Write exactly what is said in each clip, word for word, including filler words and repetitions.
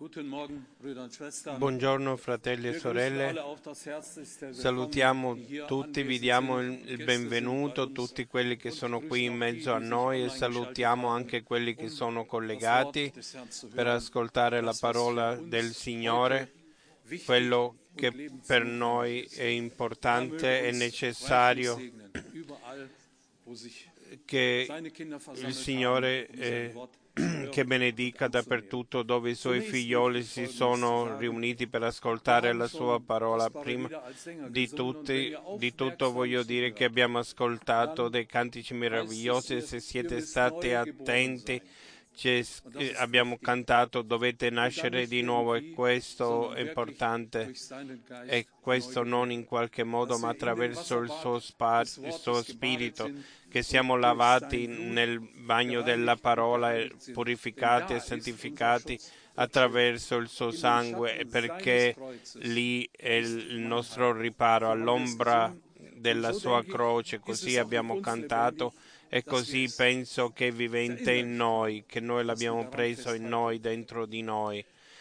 Buongiorno fratelli e sorelle, salutiamo tutti, vi diamo il benvenuto, tutti quelli che sono qui in mezzo a noi e salutiamo anche quelli che sono collegati per ascoltare la parola del Signore, quello che per noi è importante e necessario che il Signore eh, che benedica dappertutto dove i Suoi figlioli si sono riuniti per ascoltare la Sua parola. Prima di, tutti, di tutto voglio dire che abbiamo ascoltato dei cantici meravigliosi e se siete stati attenti eh, abbiamo cantato dovete nascere di nuovo e questo è importante e questo non in qualche modo ma attraverso il suo, spar- il suo spirito, che siamo lavati nel bagno della parola e purificati e santificati attraverso il suo sangue, perché lì è il nostro riparo all'ombra della sua croce. Così abbiamo cantato e così penso che vivente in noi, che noi l'abbiamo preso in noi, dentro di noi.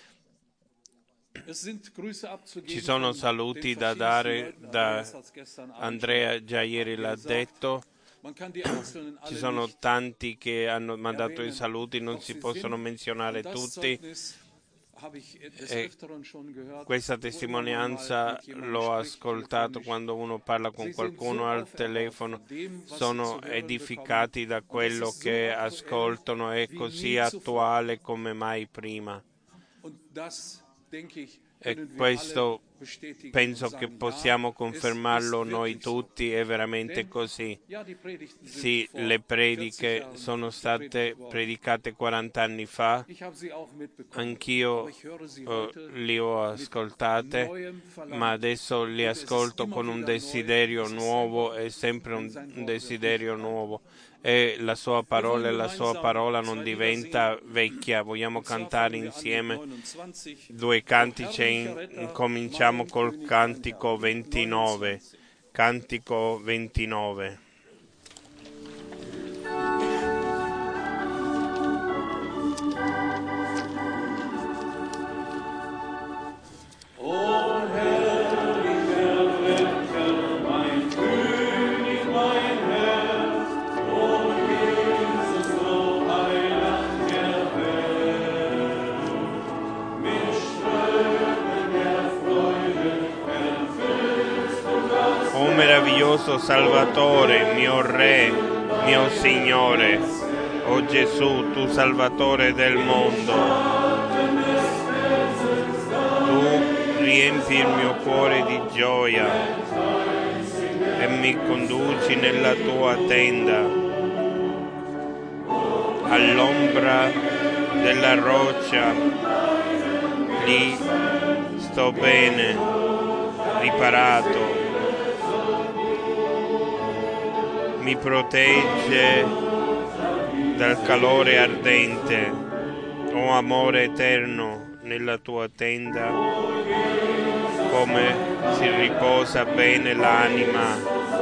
Ci sono saluti da dare da Andrea, già ieri l'ha detto. Ci sono tanti che hanno mandato i saluti, non si possono menzionare tutti. E questa testimonianza l'ho ascoltato quando uno parla con qualcuno al telefono, sono edificati da quello che ascoltano, è così attuale come mai prima. E questo penso che possiamo confermarlo noi tutti, è veramente così. Sì, le prediche sono state predicate quaranta anni fa, anch'io eh, li ho ascoltate, ma adesso li ascolto con un desiderio nuovo, è sempre un, un desiderio nuovo. E la sua parola e la sua parola non diventa vecchia. Vogliamo cantare insieme due cantici, cominciamo col cantico ventinove. Cantico ventinove. Meraviglioso Salvatore, mio Re, mio Signore, o Gesù, tu Salvatore del mondo, tu riempi il mio cuore di gioia e mi conduci nella tua tenda, all'ombra della roccia, lì sto bene, riparato. Mi protegge dal calore ardente, o amore eterno nella tua tenda, come si riposa bene l'anima.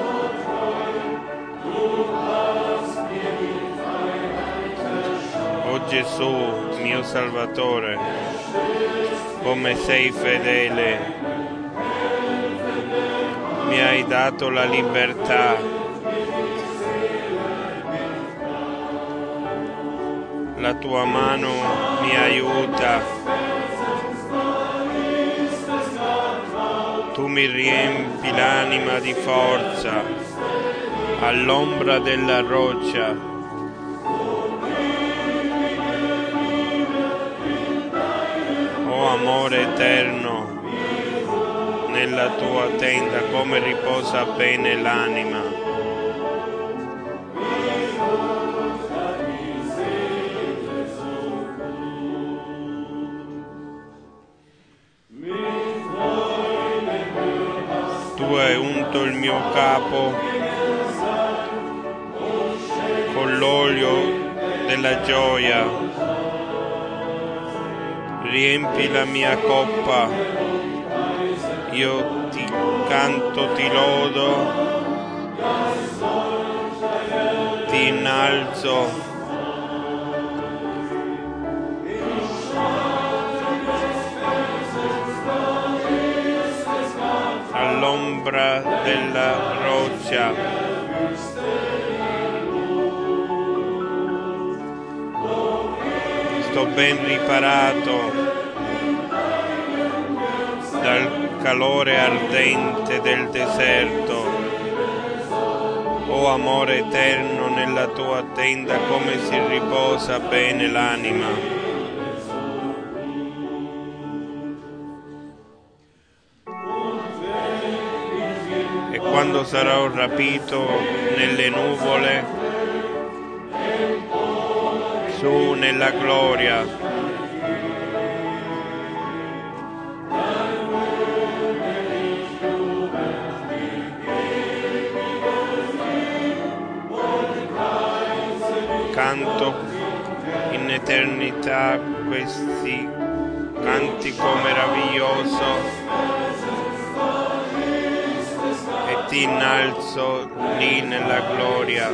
O Gesù, mio Salvatore, come sei fedele, mi hai dato la libertà. La tua mano mi aiuta, tu mi riempi l'anima di forza, all'ombra della roccia. O amore eterno, nella tua tenda, come riposa bene l'anima. Tu hai unto il mio capo con l'olio della gioia, riempi la mia coppa, io ti canto, ti lodo, ti innalzo. all'ombra della roccia. Sto ben riparato dal calore ardente del deserto. O amore eterno, nella tua tenda come si riposa bene l'anima. E quando sarò rapito nelle nuvole, su nella gloria, canto in eternità questi cantico meraviglioso e ti innalzo lì nella gloria,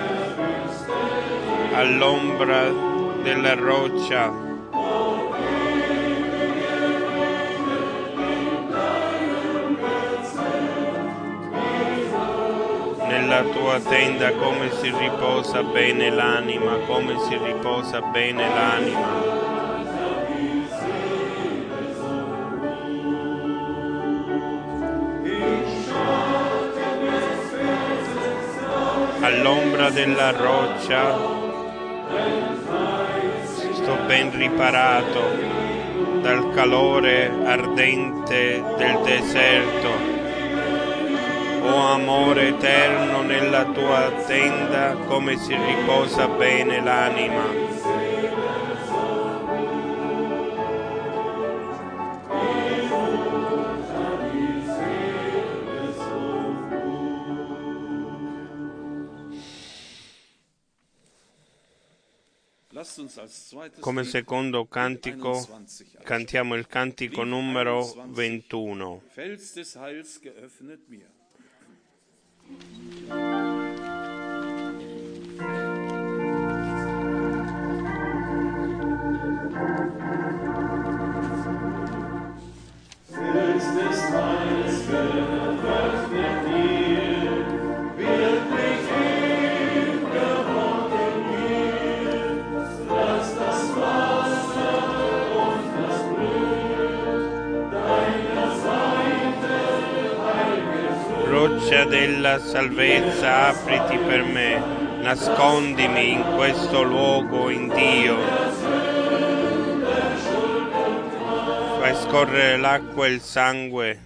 all'ombra della roccia. Nella tua tenda come si riposa bene l'anima, come si riposa bene l'anima. All'ombra della roccia sto ben riparato dal calore ardente del deserto. O amore eterno, nella tua tenda come si riposa bene l'anima. Come secondo cantico cantiamo il cantico numero ventuno. Roccia della salvezza, apriti per me, nascondimi in questo luogo in Dio. Fai scorrere l'acqua e il sangue,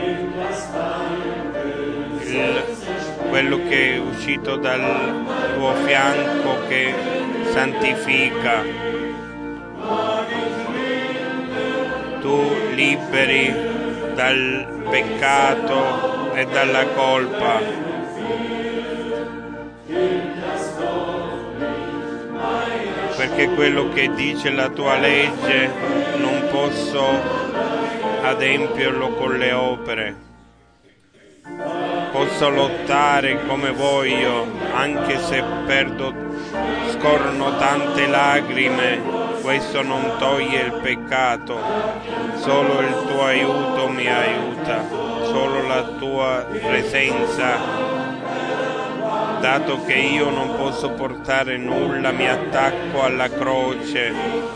il, quello che è uscito dal tuo fianco che santifica. Tu liberi dal peccato e dalla colpa. Perché quello che dice la tua legge non posso adempierlo con le opere. Posso lottare come voglio, anche se perdo, scorrono tante lacrime, questo non toglie il peccato, solo il tuo aiuto mi aiuta. Solo la tua presenza, dato che io non posso portare nulla, mi attacco alla croce,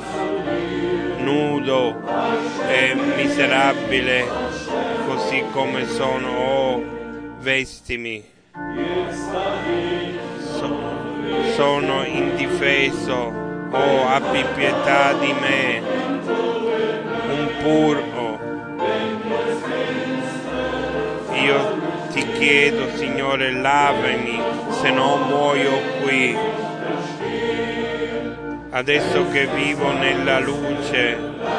nudo e miserabile, così come sono. Oh, vestimi. So, sono indifeso. Oh, abbi pietà di me. Un puro. Io ti chiedo, Signore, lavami, se no muoio qui. Adesso che vivo nella luce,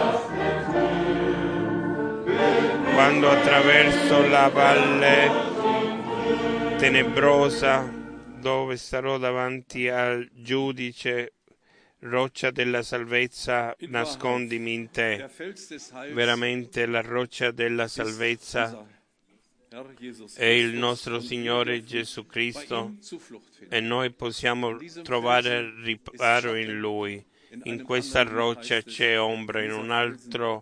quando attraverso la valle tenebrosa, dove starò davanti al giudice, roccia della salvezza, nascondimi in te. Veramente la roccia della salvezza è il nostro Signore Gesù Cristo e noi possiamo trovare riparo in Lui. In questa roccia c'è ombra, in un altro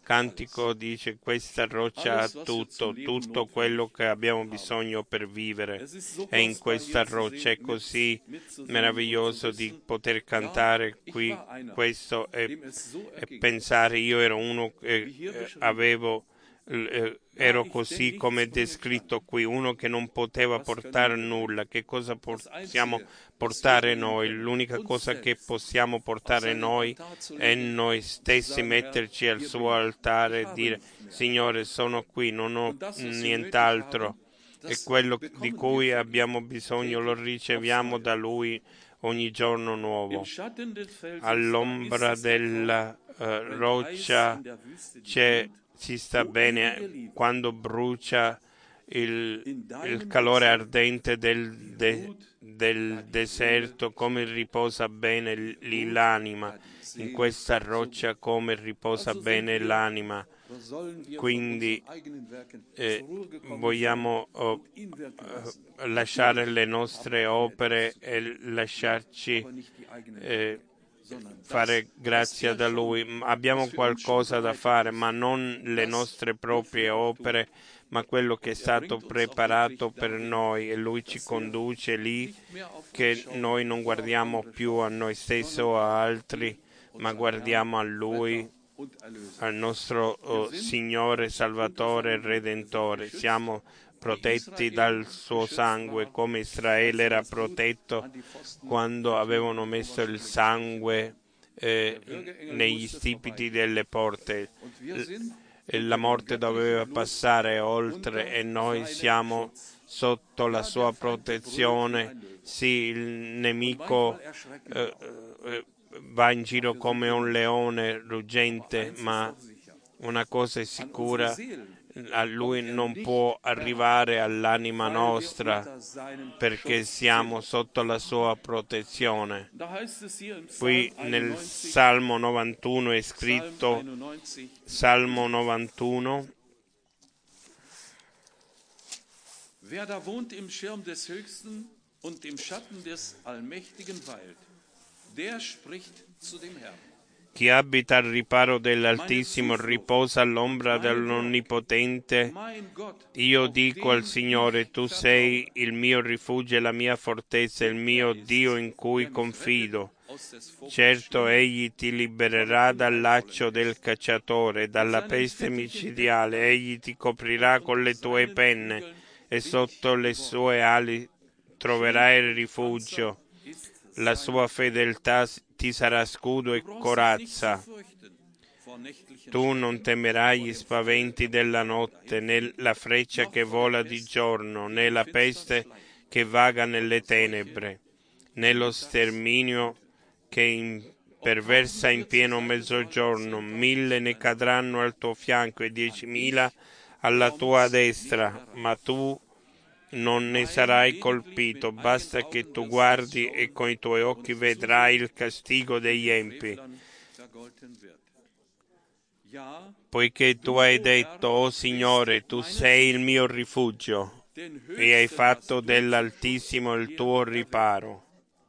cantico dice: questa roccia ha tutto, tutto quello che abbiamo bisogno per vivere. E in questa roccia è così meraviglioso di poter cantare qui questo e, e pensare: io ero uno che eh, avevo eh, ero così come descritto qui, uno che non poteva portare nulla. Che cosa possiamo portare noi? L'unica cosa che possiamo portare noi è noi stessi, metterci al suo altare e dire: Signore, sono qui, non ho nient'altro. E quello di cui abbiamo bisogno lo riceviamo da Lui ogni giorno nuovo. All'ombra della uh, roccia c'è, si sta bene quando brucia il, il calore ardente del, de, del deserto, come riposa bene lì l'anima, in questa roccia come riposa bene l'anima. Quindi eh, vogliamo oh, uh, lasciare le nostre opere e lasciarci eh, fare grazia da Lui. Abbiamo qualcosa da fare, ma non le nostre proprie opere, ma quello che è stato preparato per noi, e Lui ci conduce lì, che noi non guardiamo più a noi stessi o a altri, ma guardiamo a Lui, al nostro oh, Signore, Salvatore e Redentore. Siamo protetti dal suo sangue, come Israele era protetto quando avevano messo il sangue eh, negli stipiti delle porte. La morte doveva passare oltre e noi siamo sotto la sua protezione. Sì, il nemico eh, eh, va in giro come un leone ruggente, ma una cosa è sicura: a lui non può arrivare all'anima nostra, perché siamo sotto la sua protezione. Qui nel Salmo novantuno è scritto, Salmo novantuno: Wer da wohnt im Schirm des Höchsten und im Schatten des Allmächtigen weilt, der spricht zu dem Herrn. Chi abita al riparo dell'Altissimo riposa all'ombra dell'Onnipotente. Io dico al Signore: tu sei il mio rifugio e la mia fortezza, il mio Dio in cui confido. Certo, Egli ti libererà dal laccio del cacciatore, dalla peste micidiale. Egli ti coprirà con le tue penne e sotto le sue ali troverai il rifugio. La sua fedeltà ti sarà scudo e corazza. Tu non temerai gli spaventi della notte, né la freccia che vola di giorno, né la peste che vaga nelle tenebre, né lo sterminio che imperversa in pieno mezzogiorno. Mille ne cadranno al tuo fianco e diecimila alla tua destra, ma tu non ne sarai colpito. Basta che tu guardi e con i tuoi occhi vedrai il castigo degli empi. Poiché tu hai detto: o Signore, tu sei il mio rifugio, e hai fatto dell'Altissimo il tuo riparo.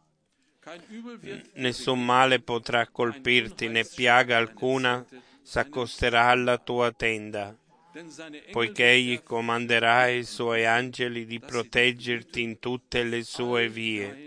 Nessun male potrà colpirti, né piaga alcuna s'accosterà alla tua tenda, poiché egli comanderà ai suoi angeli di proteggerti in tutte le sue vie.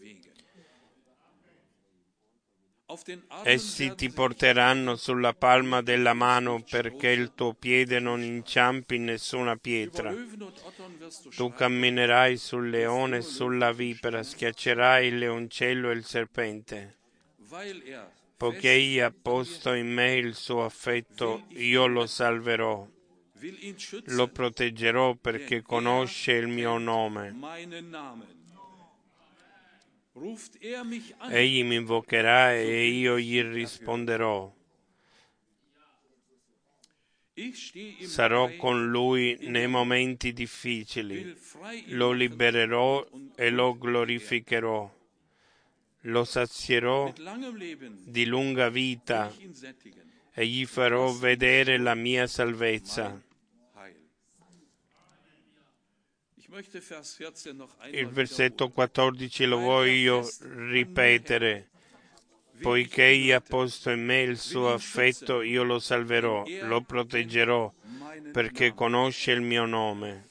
Essi ti porteranno sulla palma della mano, perché il tuo piede non inciampi in nessuna pietra. Tu camminerai sul leone e sulla vipera, schiaccerai il leoncello e il serpente. Poiché egli ha posto in me il suo affetto, io lo salverò. Lo proteggerò perché conosce il mio nome. Egli mi invocherà e io gli risponderò. Sarò con lui nei momenti difficili. Lo libererò e lo glorificherò. Lo sazierò di lunga vita e gli farò vedere la mia salvezza. Il versetto quattordici lo voglio ripetere. Poiché egli ha posto in me il suo affetto, io lo salverò, lo proteggerò, perché conosce il mio nome.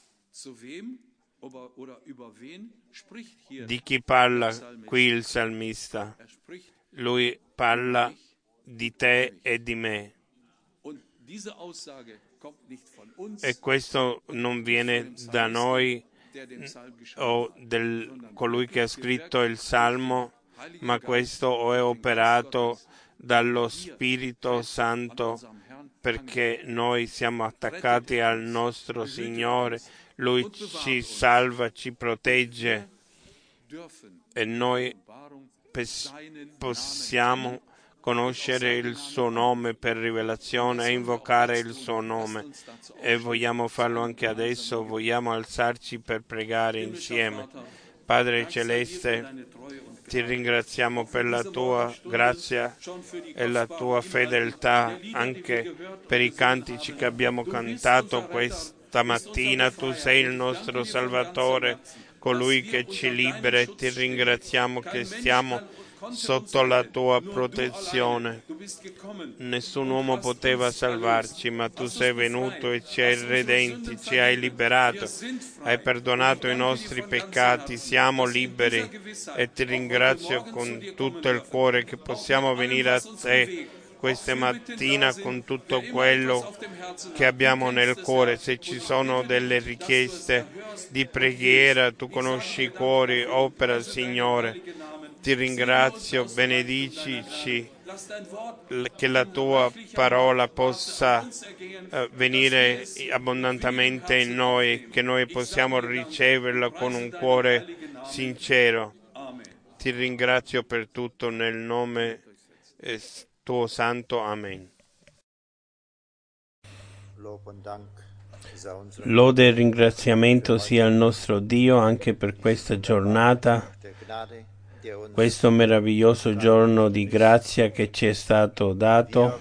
Di chi parla qui il salmista? Lui parla di te e di me. E questo non viene da noi o da colui che ha scritto il Salmo, ma questo è operato dallo Spirito Santo, perché noi siamo attaccati al nostro Signore, Lui ci salva, ci protegge e noi possiamo conoscere il suo nome per rivelazione e invocare il suo nome, e vogliamo farlo anche adesso. Vogliamo alzarci per pregare insieme. Padre Celeste, ti ringraziamo per la tua grazia e la tua fedeltà, anche per i cantici che abbiamo cantato questa mattina. Tu sei il nostro Salvatore, colui che ci libera, e ti ringraziamo che stiamo sotto la tua protezione. Nessun uomo poteva salvarci, ma tu sei venuto e ci hai redenti, ci hai liberato, hai perdonato i nostri peccati, siamo liberi e ti ringrazio con tutto il cuore che possiamo venire a te questa mattina con tutto quello che abbiamo nel cuore. Se ci sono delle richieste di preghiera, tu conosci i cuori, opera, Signore. Ti ringrazio, benedicici, che la tua parola possa uh, venire abbondantemente in noi, che noi possiamo riceverla con un cuore sincero. Ti ringrazio per tutto nel nome eh, tuo santo. Amen. Lode e ringraziamento sia al nostro Dio anche per questa giornata, questo meraviglioso giorno di grazia che ci è stato dato.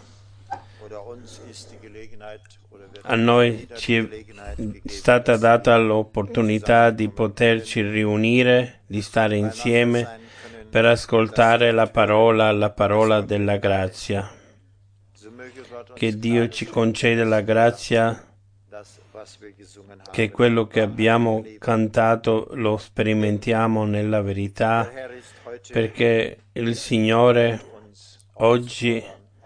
A noi ci è stata data l'opportunità di poterci riunire, di stare insieme per ascoltare la parola, la parola della grazia. Che Dio ci conceda la grazia che quello che abbiamo cantato lo sperimentiamo nella verità, perché il Signore oggi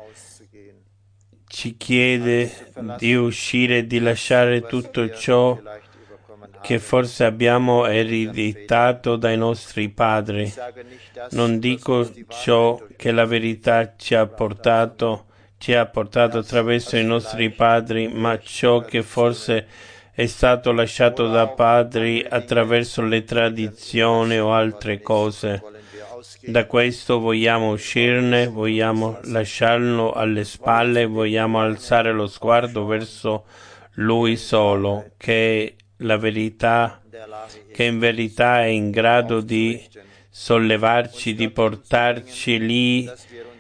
ci chiede di uscire e di lasciare tutto ciò che forse abbiamo ereditato dai nostri padri. Non dico ciò che la verità ci ha portato, ci ha portato attraverso i nostri padri, ma ciò che forse è stato lasciato da padri attraverso le tradizioni o altre cose. Da questo vogliamo uscirne, vogliamo lasciarlo alle spalle, vogliamo alzare lo sguardo verso Lui solo, che è la verità, che in verità è in grado di sollevarci, di portarci lì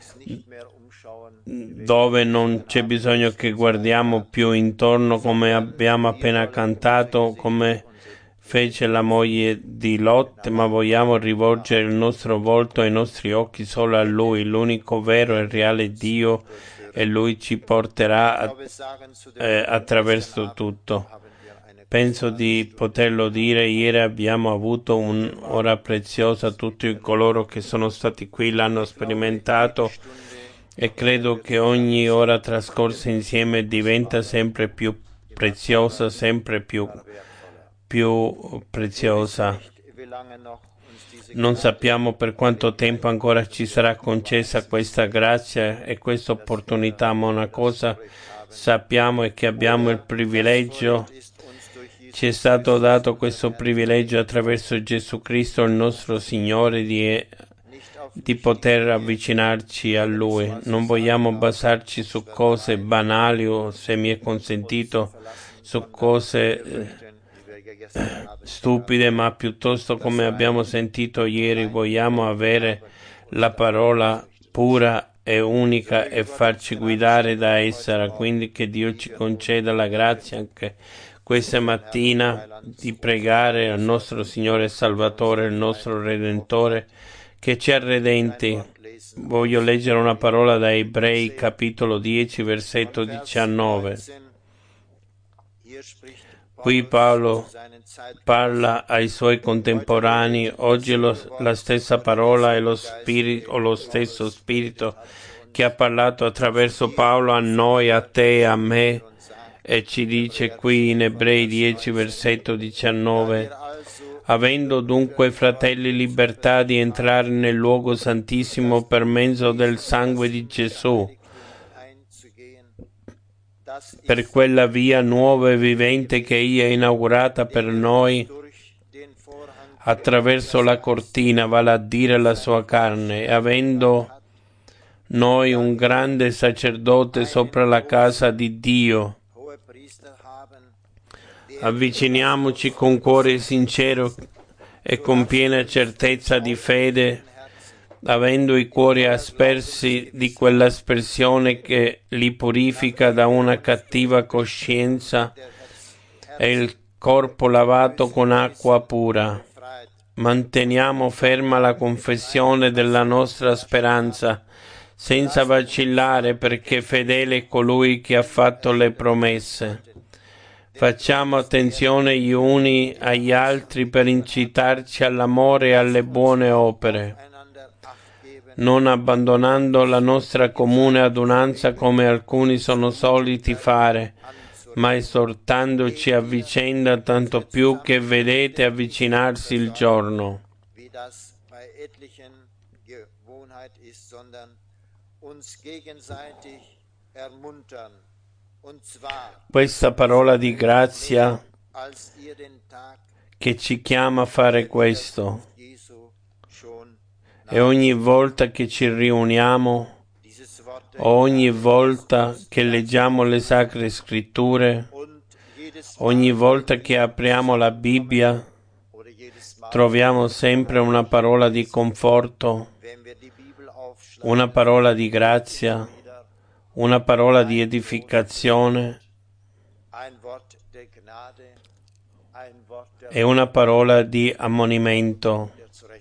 dove non c'è bisogno che guardiamo più intorno, come abbiamo appena cantato, come fece la moglie di Lot, ma vogliamo rivolgere il nostro volto e i nostri occhi solo a Lui, l'unico vero e reale Dio, e Lui ci porterà a, eh, attraverso tutto. Penso di poterlo dire, ieri abbiamo avuto un'ora preziosa, tutti coloro che sono stati qui l'hanno sperimentato, e credo che ogni ora trascorsa insieme diventa sempre più preziosa, sempre più, più preziosa. Non sappiamo per quanto tempo ancora ci sarà concessa questa grazia e questa opportunità, ma una cosa sappiamo è che abbiamo il privilegio, ci è stato dato questo privilegio attraverso Gesù Cristo, il nostro Signore, di di poter avvicinarci a Lui. Non vogliamo basarci su cose banali o, se mi è consentito, su cose eh, stupide, ma piuttosto, come abbiamo sentito ieri, vogliamo avere la parola pura e unica e farci guidare da essa. Quindi che Dio ci conceda la grazia anche questa mattina di pregare al nostro Signore Salvatore, il nostro Redentore, che ci ha redenti Voglio leggere una parola da Ebrei, capitolo dieci, versetto diciannove. Qui Paolo parla ai suoi contemporanei. Oggi lo, la stessa parola è lo spirito, o lo stesso spirito che ha parlato attraverso Paolo a noi, a te e a me, e ci dice qui in Ebrei dieci, versetto diciannove: avendo dunque, fratelli, libertà di entrare nel luogo santissimo per mezzo del sangue di Gesù, per quella via nuova e vivente che egli ha inaugurata per noi attraverso la cortina, vale a dire la sua carne, e avendo noi un grande sacerdote sopra la casa di Dio, avviciniamoci con cuore sincero e con piena certezza di fede, avendo i cuori aspersi di quell'aspersione che li purifica da una cattiva coscienza e il corpo lavato con acqua pura. Manteniamo ferma la confessione della nostra speranza, senza vacillare, perché fedele è colui che ha fatto le promesse. Facciamo attenzione gli uni agli altri per incitarci all'amore e alle buone opere, non abbandonando la nostra comune adunanza come alcuni sono soliti fare, ma esortandoci a vicenda, tanto più che vedete avvicinarsi il giorno. Questa parola di grazia che ci chiama a fare questo, e ogni volta che ci riuniamo, ogni volta che leggiamo le Sacre Scritture, ogni volta che apriamo la Bibbia, troviamo sempre una parola di conforto, una parola di grazia, una parola di edificazione e una parola di ammonimento.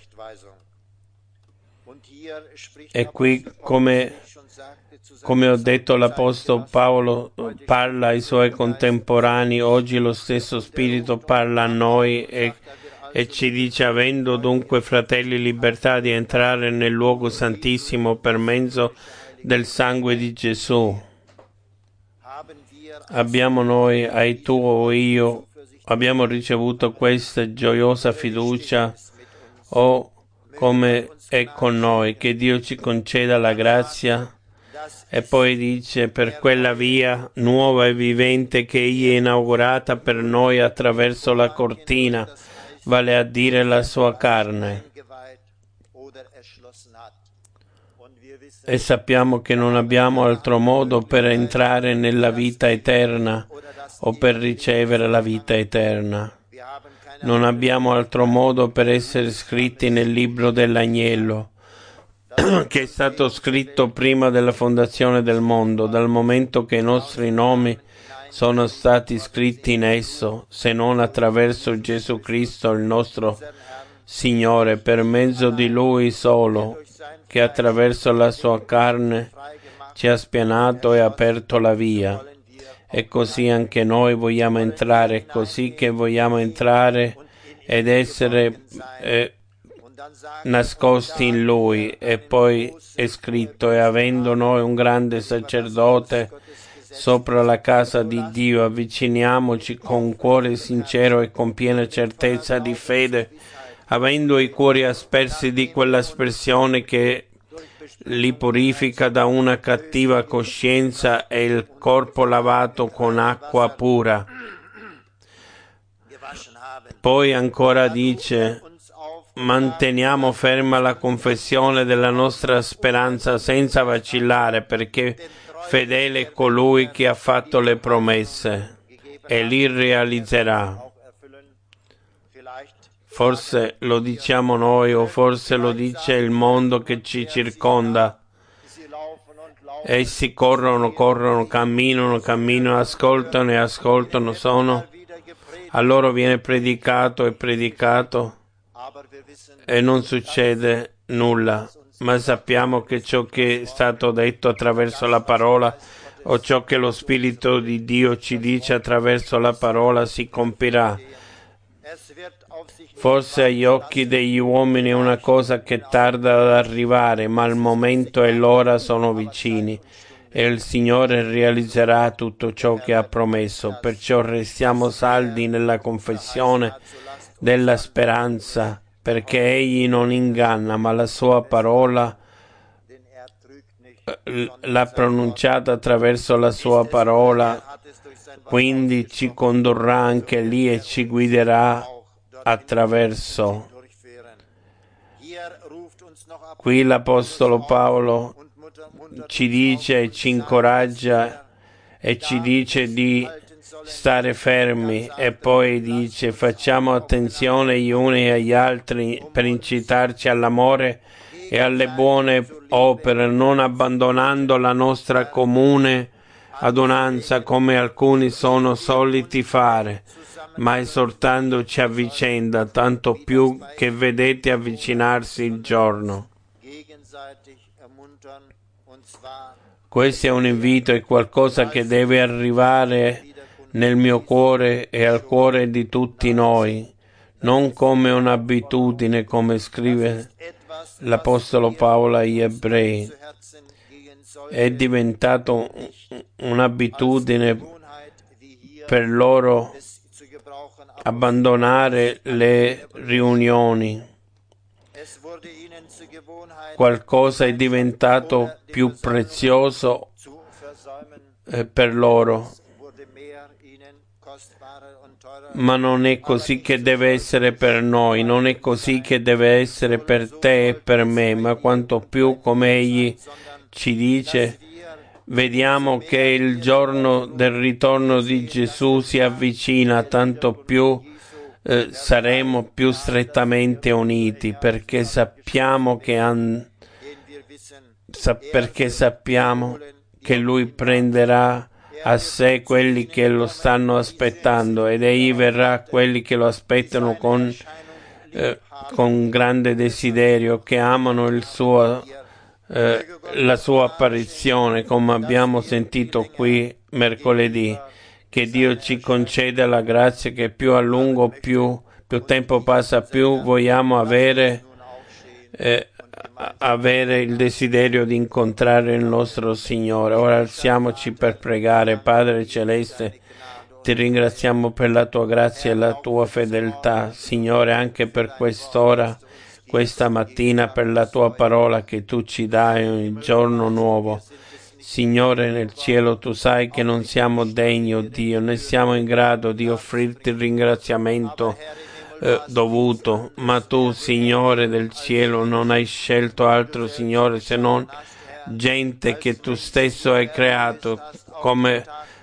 E qui, come, come ho detto, l'Apostolo Paolo parla ai suoi contemporanei. Oggi lo stesso Spirito parla a noi e, e ci dice: avendo dunque, fratelli, libertà di entrare nel luogo santissimo per mezzo del sangue di Gesù. Abbiamo noi, hai tu o io, abbiamo ricevuto questa gioiosa fiducia, o come è con noi, che Dio ci conceda la grazia. E poi dice: per quella via nuova e vivente che egli ha inaugurata per noi attraverso la cortina, vale a dire la sua carne. E sappiamo che non abbiamo altro modo per entrare nella vita eterna o per ricevere la vita eterna. Non abbiamo altro modo per essere scritti nel libro dell'Agnello, che è stato scritto prima della fondazione del mondo, dal momento che i nostri nomi sono stati scritti in esso, se non attraverso Gesù Cristo, il nostro Signore, per mezzo di Lui solo, che attraverso la sua carne ci ha spianato e aperto la via. E così anche noi vogliamo entrare, così che vogliamo entrare ed essere eh, nascosti in Lui. E poi è scritto: e avendo noi un grande sacerdote sopra la casa di Dio, avviciniamoci con cuore sincero e con piena certezza di fede, avendo i cuori aspersi di quell'aspersione che li purifica da una cattiva coscienza e il corpo lavato con acqua pura. Poi ancora dice: manteniamo ferma la confessione della nostra speranza senza vacillare, perché fedele è colui che ha fatto le promesse e li realizzerà. Forse lo diciamo noi, o forse lo dice il mondo che ci circonda. Essi corrono, corrono, camminano, camminano, ascoltano e ascoltano, sono. A loro viene predicato e predicato e non succede nulla. ma sappiamo che ciò che è stato detto attraverso la parola o ciò che lo Spirito di Dio ci dice attraverso la parola si compirà. Forse agli occhi degli uomini è una cosa che tarda ad arrivare, ma il momento e l'ora sono vicini e il Signore realizzerà tutto ciò che ha promesso. Perciò restiamo saldi nella confessione della speranza, perché Egli non inganna, ma la sua parola l'ha pronunciata attraverso la sua parola, quindi ci condurrà anche lì e ci guiderà attraverso. Qui l'Apostolo Paolo ci dice e ci incoraggia e ci dice di stare fermi e poi dice facciamo attenzione gli uni agli altri per incitarci all'amore e alle buone opere, non abbandonando la nostra comune adunanza come alcuni sono soliti fare, ma esortandoci a vicenda, tanto più che vedete avvicinarsi il giorno. Questo è un invito, è qualcosa che deve arrivare nel mio cuore e al cuore di tutti noi, non come un'abitudine, come scrive l'Apostolo Paolo agli Ebrei. È diventato un'abitudine per loro abbandonare le riunioni. Qualcosa è diventato più prezioso eh, per loro. Ma non è così che deve essere per noi, non è così che deve essere per te e per me, ma quanto più, come Egli ci dice, vediamo che il giorno del ritorno di Gesù si avvicina, tanto più eh, saremo più strettamente uniti, perché sappiamo che an- sa- perché sappiamo che Lui prenderà a sé quelli che lo stanno aspettando ed Egli verrà a quelli che lo aspettano con, eh, con grande desiderio, che amano il suo, eh, la sua apparizione, come abbiamo sentito qui mercoledì. Che Dio ci conceda la grazia che più a lungo, più, più tempo passa, più vogliamo avere eh, avere il desiderio di incontrare il nostro Signore. Ora alziamoci per pregare. Padre Celeste, ti ringraziamo per la tua grazia e la tua fedeltà, Signore, anche per quest'ora, questa mattina, per la tua parola che tu ci dai ogni giorno nuovo. Signore nel cielo, tu sai che non siamo degni, oh Dio, né siamo in grado di offrirti il ringraziamento Eh, dovuto, ma tu, Signore del cielo, non hai scelto altro, Signore, se non gente che tu stesso hai creato, come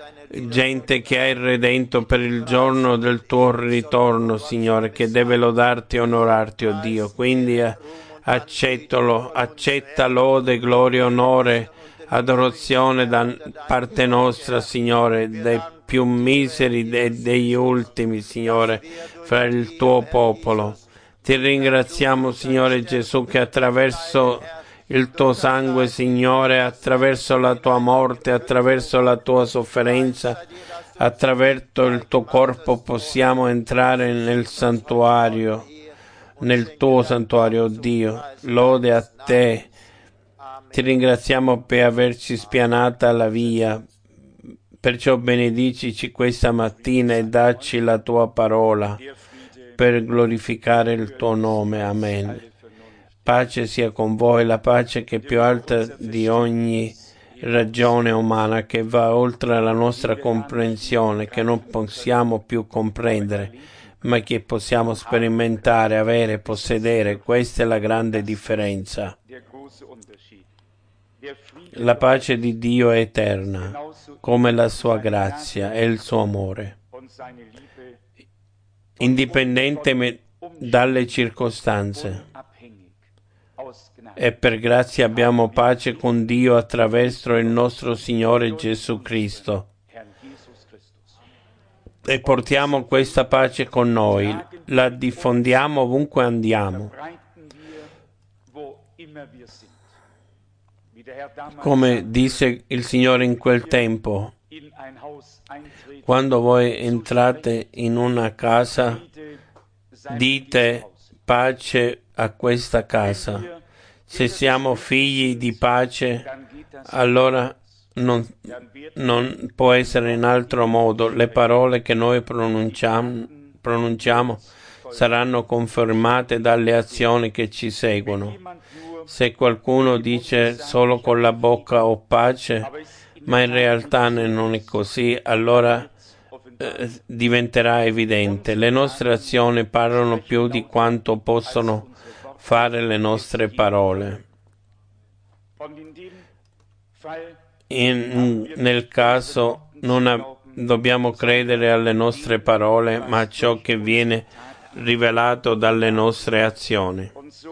gente che hai redento per il giorno del tuo ritorno, Signore, che deve lodarti e onorarti, oh Dio. Quindi eh, accettalo, accetta lode, gloria, onore, adorazione da parte nostra, Signore, dei più miseri e degli ultimi, Signore, fra il tuo popolo. Ti ringraziamo, Signore Gesù, che attraverso il tuo sangue, Signore, attraverso la tua morte, attraverso la tua sofferenza, attraverso il tuo corpo possiamo entrare nel santuario, nel tuo santuario, Dio. Lode a te. Ti ringraziamo per averci spianata la via. Perciò benedicici questa mattina e dacci la tua parola per glorificare il tuo nome. Amen. Pace sia con voi, la pace che è più alta di ogni ragione umana, che va oltre la nostra comprensione, che non possiamo più comprendere, ma che possiamo sperimentare, avere, possedere. Questa è la grande differenza. La pace di Dio è eterna, come la sua grazia e il suo amore, indipendentemente dalle circostanze. E per grazia abbiamo pace con Dio attraverso il nostro Signore Gesù Cristo. E portiamo questa pace con noi, la diffondiamo ovunque andiamo. Come disse il Signore in quel tempo, quando voi entrate in una casa, dite pace a questa casa. Se siamo figli di pace, allora non, non può essere in altro modo. Le parole che noi pronunciamo, pronunciamo saranno confermate dalle azioni che ci seguono. Se qualcuno dice solo con la bocca ho pace, ma in realtà non è così, allora eh, diventerà evidente. Le nostre azioni parlano più di quanto possono fare le nostre parole. In, nel caso non a, dobbiamo credere alle nostre parole, ma a ciò che viene rivelato dalle nostre azioni.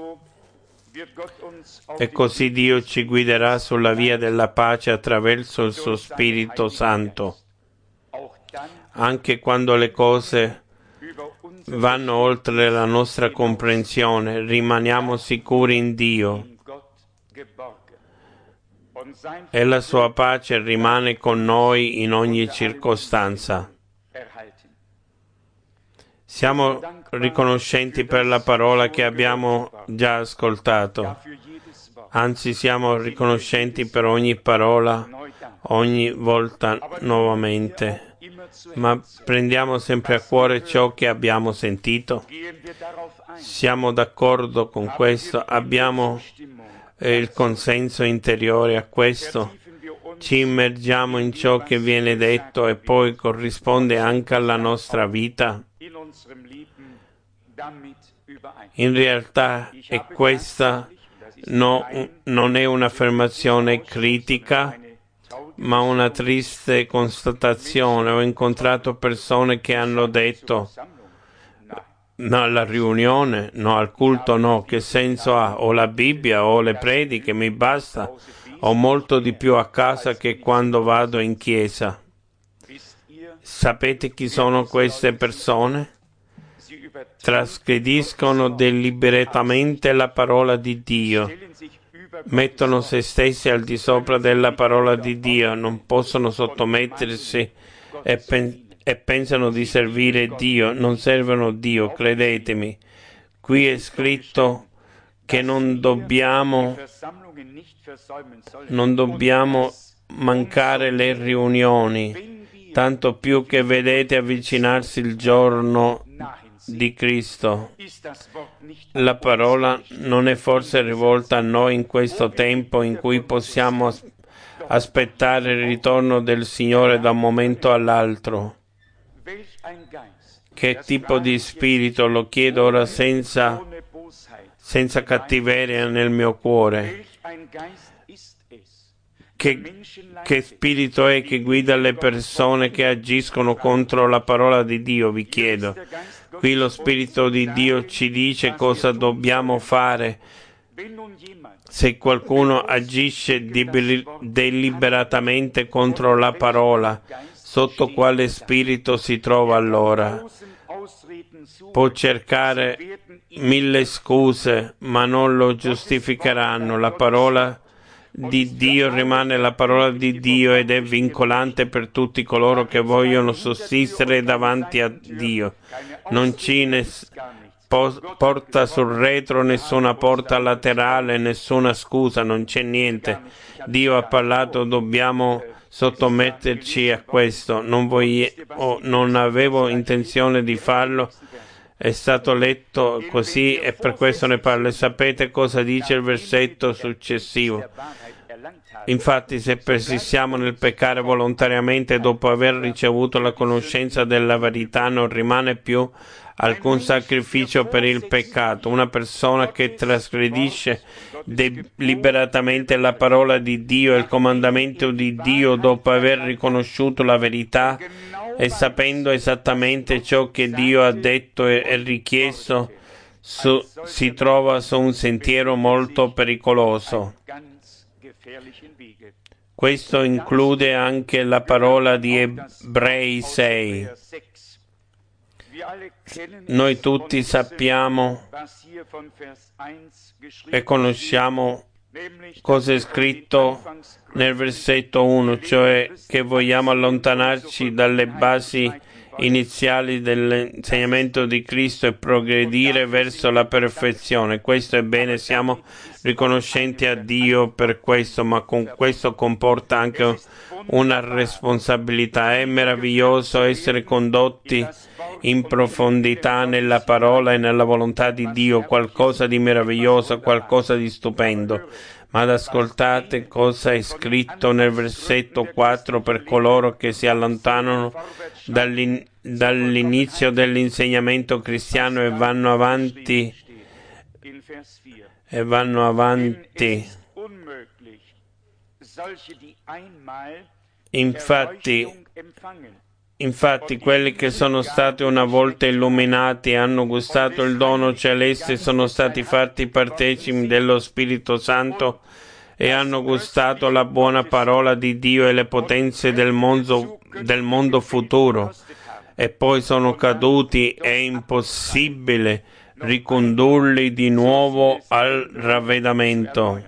E così Dio ci guiderà sulla via della pace attraverso il suo Spirito Santo. Anche quando le cose vanno oltre la nostra comprensione, rimaniamo sicuri in Dio e la sua pace rimane con noi in ogni circostanza. Siamo riconoscenti per la parola che abbiamo già ascoltato, anzi siamo riconoscenti per ogni parola ogni volta nuovamente, ma prendiamo sempre a cuore ciò che abbiamo sentito. Siamo d'accordo con questo, abbiamo il consenso interiore a questo, ci immergiamo in ciò che viene detto e poi corrisponde anche alla nostra vita. In realtà è questa no, non è un'affermazione critica, ma una triste constatazione. Ho incontrato persone che hanno detto no alla riunione, no al culto, no, che senso ha? Ho la Bibbia, ho le prediche, mi basta. Ho molto di più a casa che quando vado in chiesa. Sapete chi sono queste persone? Trasgrediscono deliberatamente la parola di Dio, mettono se stessi al di sopra della parola di Dio, non possono sottomettersi e, pen- e pensano di servire Dio, non servono Dio, credetemi. Qui è scritto che non dobbiamo, non dobbiamo mancare le riunioni, tanto più che vedete avvicinarsi il giorno di Cristo. La parola non è forse rivolta a noi in questo tempo in cui possiamo as- aspettare il ritorno del Signore da un momento all'altro. Che tipo di spirito, lo chiedo ora senza, senza cattiveria nel mio cuore. Che, che spirito è che guida le persone che agiscono contro la parola di Dio, vi chiedo. Qui lo Spirito di Dio ci dice cosa dobbiamo fare. Se qualcuno agisce deliberatamente contro la parola, sotto quale spirito si trova allora? Può cercare mille scuse, ma non lo giustificheranno. La parola di Dio rimane la parola di Dio ed è vincolante per tutti coloro che vogliono sussistere davanti a Dio. Non ci ne porta sul retro, nessuna porta laterale, nessuna scusa, non c'è niente. Dio ha parlato, dobbiamo sottometterci a questo. Non, voglio, oh, non avevo intenzione di farlo. È stato letto così e per questo ne parlo. E sapete cosa dice il versetto successivo? Infatti, se persistiamo nel peccare volontariamente dopo aver ricevuto la conoscenza della verità, non rimane più alcun sacrificio per il peccato. Una persona che trasgredisce deliberatamente la parola di Dio e il comandamento di Dio dopo aver riconosciuto la verità e sapendo esattamente ciò che Dio ha detto e, e richiesto, su, si trova su un sentiero molto pericoloso. Questo include anche la parola di Ebrei sei. Noi tutti sappiamo e conosciamo cosa è scritto nel versetto uno, cioè che vogliamo allontanarci dalle basi iniziali dell'insegnamento di Cristo e progredire verso la perfezione. Questo è bene, siamo riconoscenti a Dio per questo, ma con questo comporta anche una responsabilità. È meraviglioso essere condotti in profondità nella parola e nella volontà di Dio, qualcosa di meraviglioso, qualcosa di stupendo. Ma ascoltate cosa è scritto nel versetto quattro per coloro che si allontanano dall'in- dall'inizio dell'insegnamento cristiano e vanno avanti e vanno avanti. Infatti, Infatti, quelli che sono stati una volta illuminati e hanno gustato il dono celeste sono stati fatti partecipi dello Spirito Santo e hanno gustato la buona parola di Dio e le potenze del mondo, del mondo futuro. E poi sono caduti, è impossibile ricondurli di nuovo al ravvedimento.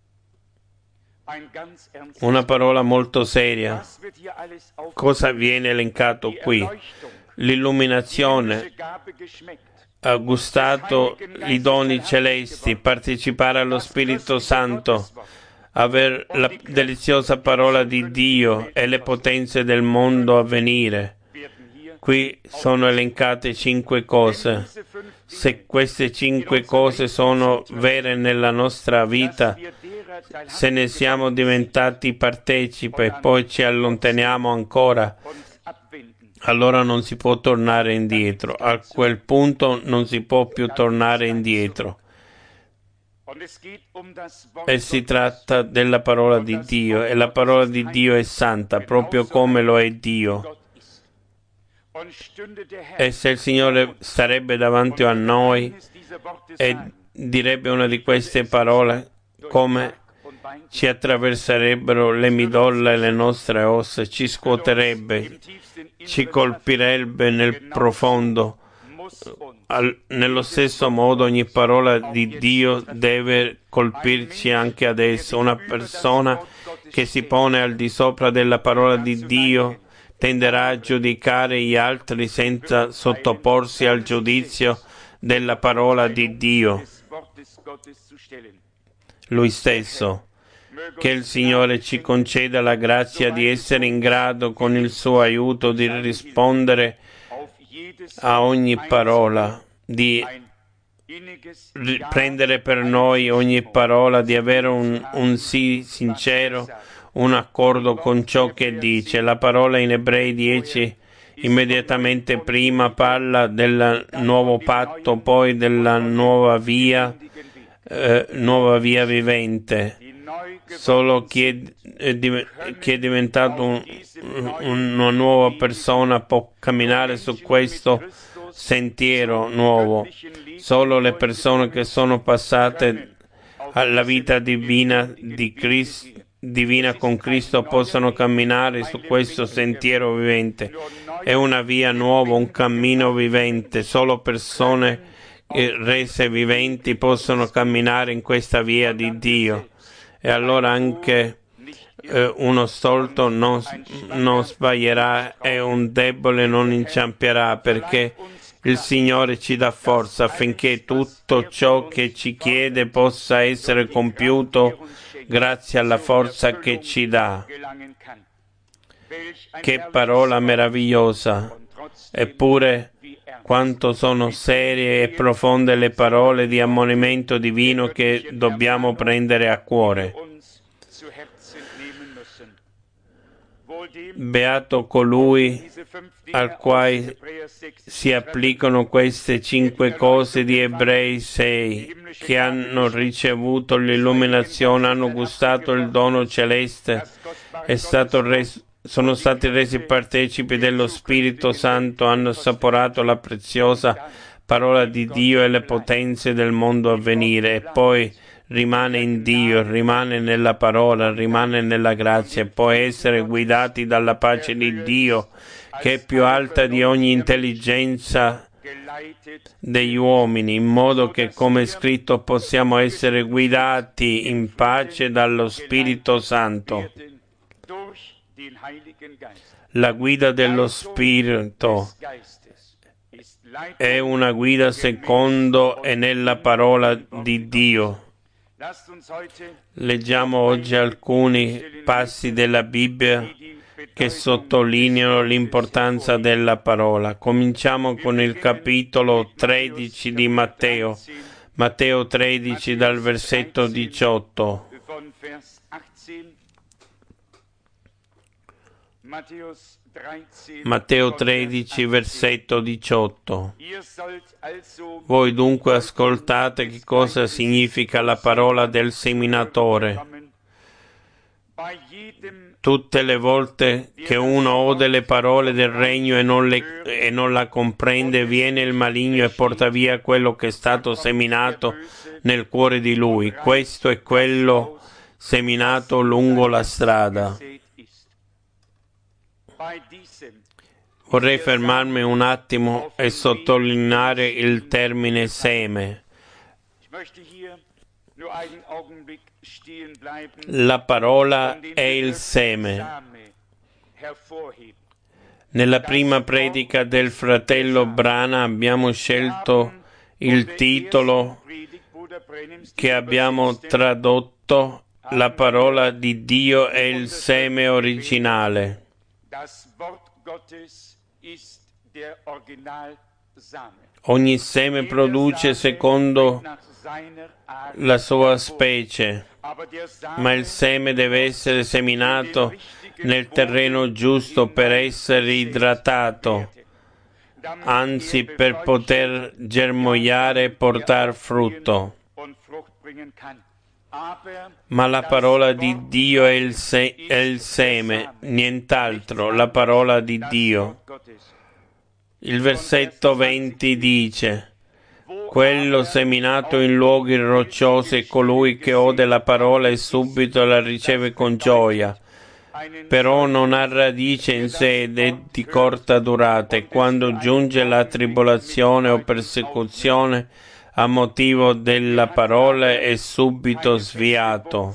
Una parola molto seria. Cosa viene elencato qui? L'illuminazione, ha gustato i doni celesti, partecipare allo Spirito Santo, aver la deliziosa parola di Dio e le potenze del mondo a venire. Qui sono elencate cinque cose. Se queste cinque cose sono vere nella nostra vita, se ne siamo diventati partecipi e poi ci allontaniamo ancora, allora non si può tornare indietro. A quel punto non si può più tornare indietro. E si tratta della parola di Dio, e la parola di Dio è santa, proprio come lo è Dio. E se il Signore starebbe davanti a noi e direbbe una di queste parole, come ci attraverserebbero le midolla e le nostre ossa, ci scuoterebbe, ci colpirebbe nel profondo. Al, nello stesso modo ogni parola di Dio deve colpirci anche adesso. Una persona che si pone al di sopra della parola di Dio tenderà a giudicare gli altri senza sottoporsi al giudizio della parola di Dio. Lui stesso. Che il Signore ci conceda la grazia di essere in grado, con il suo aiuto, di rispondere a ogni parola, di prendere per noi ogni parola, di avere un, un sì sincero, un accordo con ciò che dice. La parola in Ebrei dieci immediatamente prima parla del nuovo patto, poi della nuova via, eh, nuova via vivente. Solo chi è, chi è diventato un, una nuova persona può camminare su questo sentiero nuovo. Solo le persone che sono passate alla vita divina di Cristo, divina con Cristo, possono camminare su questo sentiero vivente. È una via nuova, un cammino vivente. Solo persone rese viventi possono camminare in questa via di Dio. E allora anche eh, uno stolto non, non sbaglierà e un debole non inciamperà, perché il Signore ci dà forza affinché tutto ciò che ci chiede possa essere compiuto grazie alla forza che ci dà. Che parola meravigliosa! Eppure quanto sono serie e profonde le parole di ammonimento divino che dobbiamo prendere a cuore. Beato colui al quale si applicano queste cinque cose di Ebrei sei, che hanno ricevuto l'illuminazione, hanno gustato il dono celeste, è stato reso sono stati resi partecipi dello Spirito Santo, hanno assaporato la preziosa parola di Dio e le potenze del mondo a venire, e poi rimane in Dio, rimane nella parola, rimane nella grazia e può essere guidati dalla pace di Dio, che è più alta di ogni intelligenza degli uomini, in modo che, come è scritto, possiamo essere guidati in pace dallo Spirito Santo. La guida dello Spirito è una guida secondo e nella parola di Dio. Leggiamo oggi alcuni passi della Bibbia che sottolineano l'importanza della parola. Cominciamo con il capitolo tredici di Matteo. Matteo tredici dal versetto diciotto. Matteo tredici, versetto diciotto. Voi dunque ascoltate che cosa significa la parola del seminatore. Tutte le volte che uno ode le parole del regno e non, le, e non la comprende, viene il maligno e porta via quello che è stato seminato nel cuore di lui. Questo è quello seminato lungo la strada. Vorrei fermarmi un attimo e sottolineare il termine seme. La parola è il seme. Nella prima predica del fratello Brana abbiamo scelto il titolo che abbiamo tradotto: La parola di Dio è il seme originale. Ogni seme produce secondo la sua specie, ma il seme deve essere seminato nel terreno giusto per essere idratato, anzi per poter germogliare e portare frutto. Ma la parola di Dio è il, se- è il seme, nient'altro, la parola di Dio. Il versetto venti dice: quello seminato in luoghi rocciosi è colui che ode la parola e subito la riceve con gioia, però non ha radice in sé ed è di corta durata, e quando giunge la tribolazione o persecuzione a motivo della parola è subito sviato.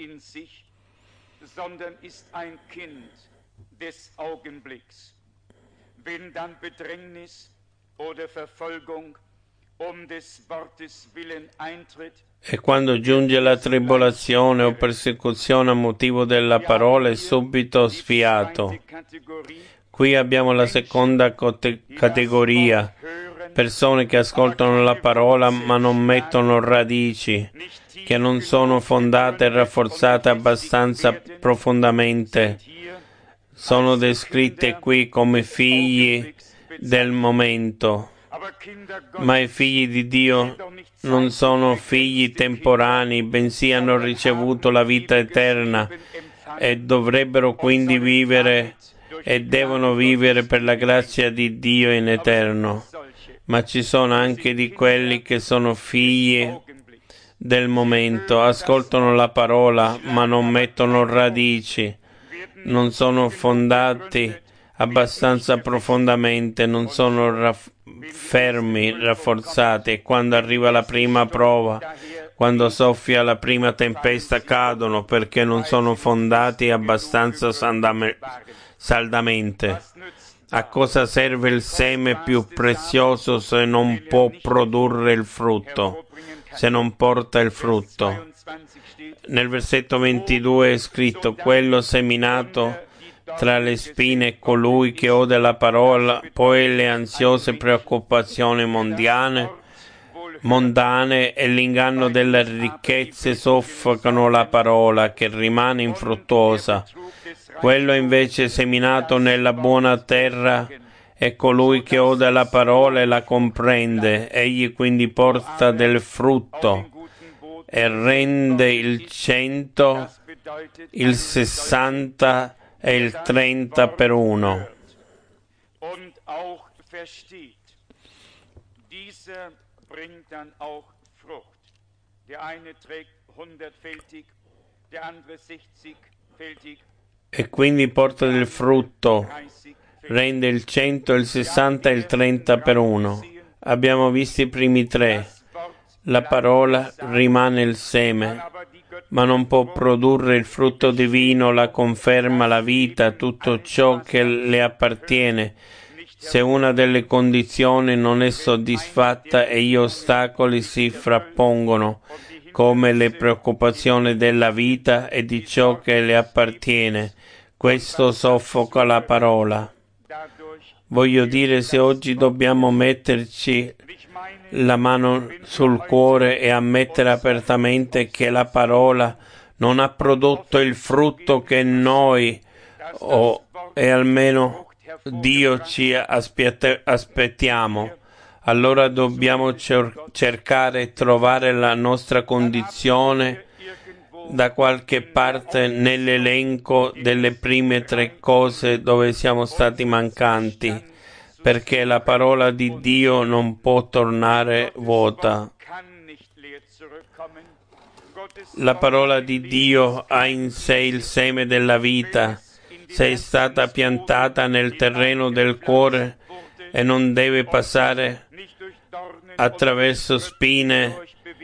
Wenn dann Bedrängnis oder Verfolgung um des Wortes willen eintritt, e quando giunge la tribolazione o persecuzione a motivo della parola è subito sfiato. Qui abbiamo la seconda cote- categoria, persone che ascoltano la parola ma non mettono radici, che non sono fondate e rafforzate abbastanza profondamente. Sono descritte qui come figli del momento, ma i figli di Dio non sono figli temporanei, bensì hanno ricevuto la vita eterna e dovrebbero quindi vivere e devono vivere per la grazia di Dio in eterno. Ma ci sono anche di quelli che sono figli del momento, ascoltano la parola ma non mettono radici, non sono fondati abbastanza profondamente, non sono raff- fermi, rafforzati, e quando arriva la prima prova, quando soffia la prima tempesta, cadono perché non sono fondati abbastanza sandame- saldamente. A cosa serve il seme più prezioso se non può produrre il frutto, se non porta il frutto? Nel versetto ventidue è scritto: quello seminato tra le spine è colui che ode la parola, poi le ansiose preoccupazioni mondiane, mondane e l'inganno delle ricchezze soffocano la parola, che rimane infruttuosa. Quello invece seminato nella buona terra è colui che ode la parola e la comprende. Egli quindi porta del frutto e rende il cento, il sessanta e il trenta per uno. Und auch versteht, dieser bringt dann auch Frucht. Der eine trägt e quindi porta del frutto, rende il cento, il sessanta e il trenta per uno. Abbiamo visto i primi tre. La parola rimane il seme, ma non può produrre il frutto divino, la conferma, la vita, tutto ciò che le appartiene, se una delle condizioni non è soddisfatta e gli ostacoli si frappongono, come le preoccupazioni della vita e di ciò che le appartiene. Questo soffoca la parola. Voglio dire, se oggi dobbiamo metterci la mano sul cuore e ammettere apertamente che la parola non ha prodotto il frutto che noi o e almeno Dio ci aspetta, aspettiamo, allora dobbiamo cer- cercare e trovare la nostra condizione da qualche parte nell'elenco delle prime tre cose dove siamo stati mancanti, perché la parola di Dio non può tornare vuota. La parola di Dio ha in sé il seme della vita, se è stata piantata nel terreno del cuore e non deve passare attraverso spine,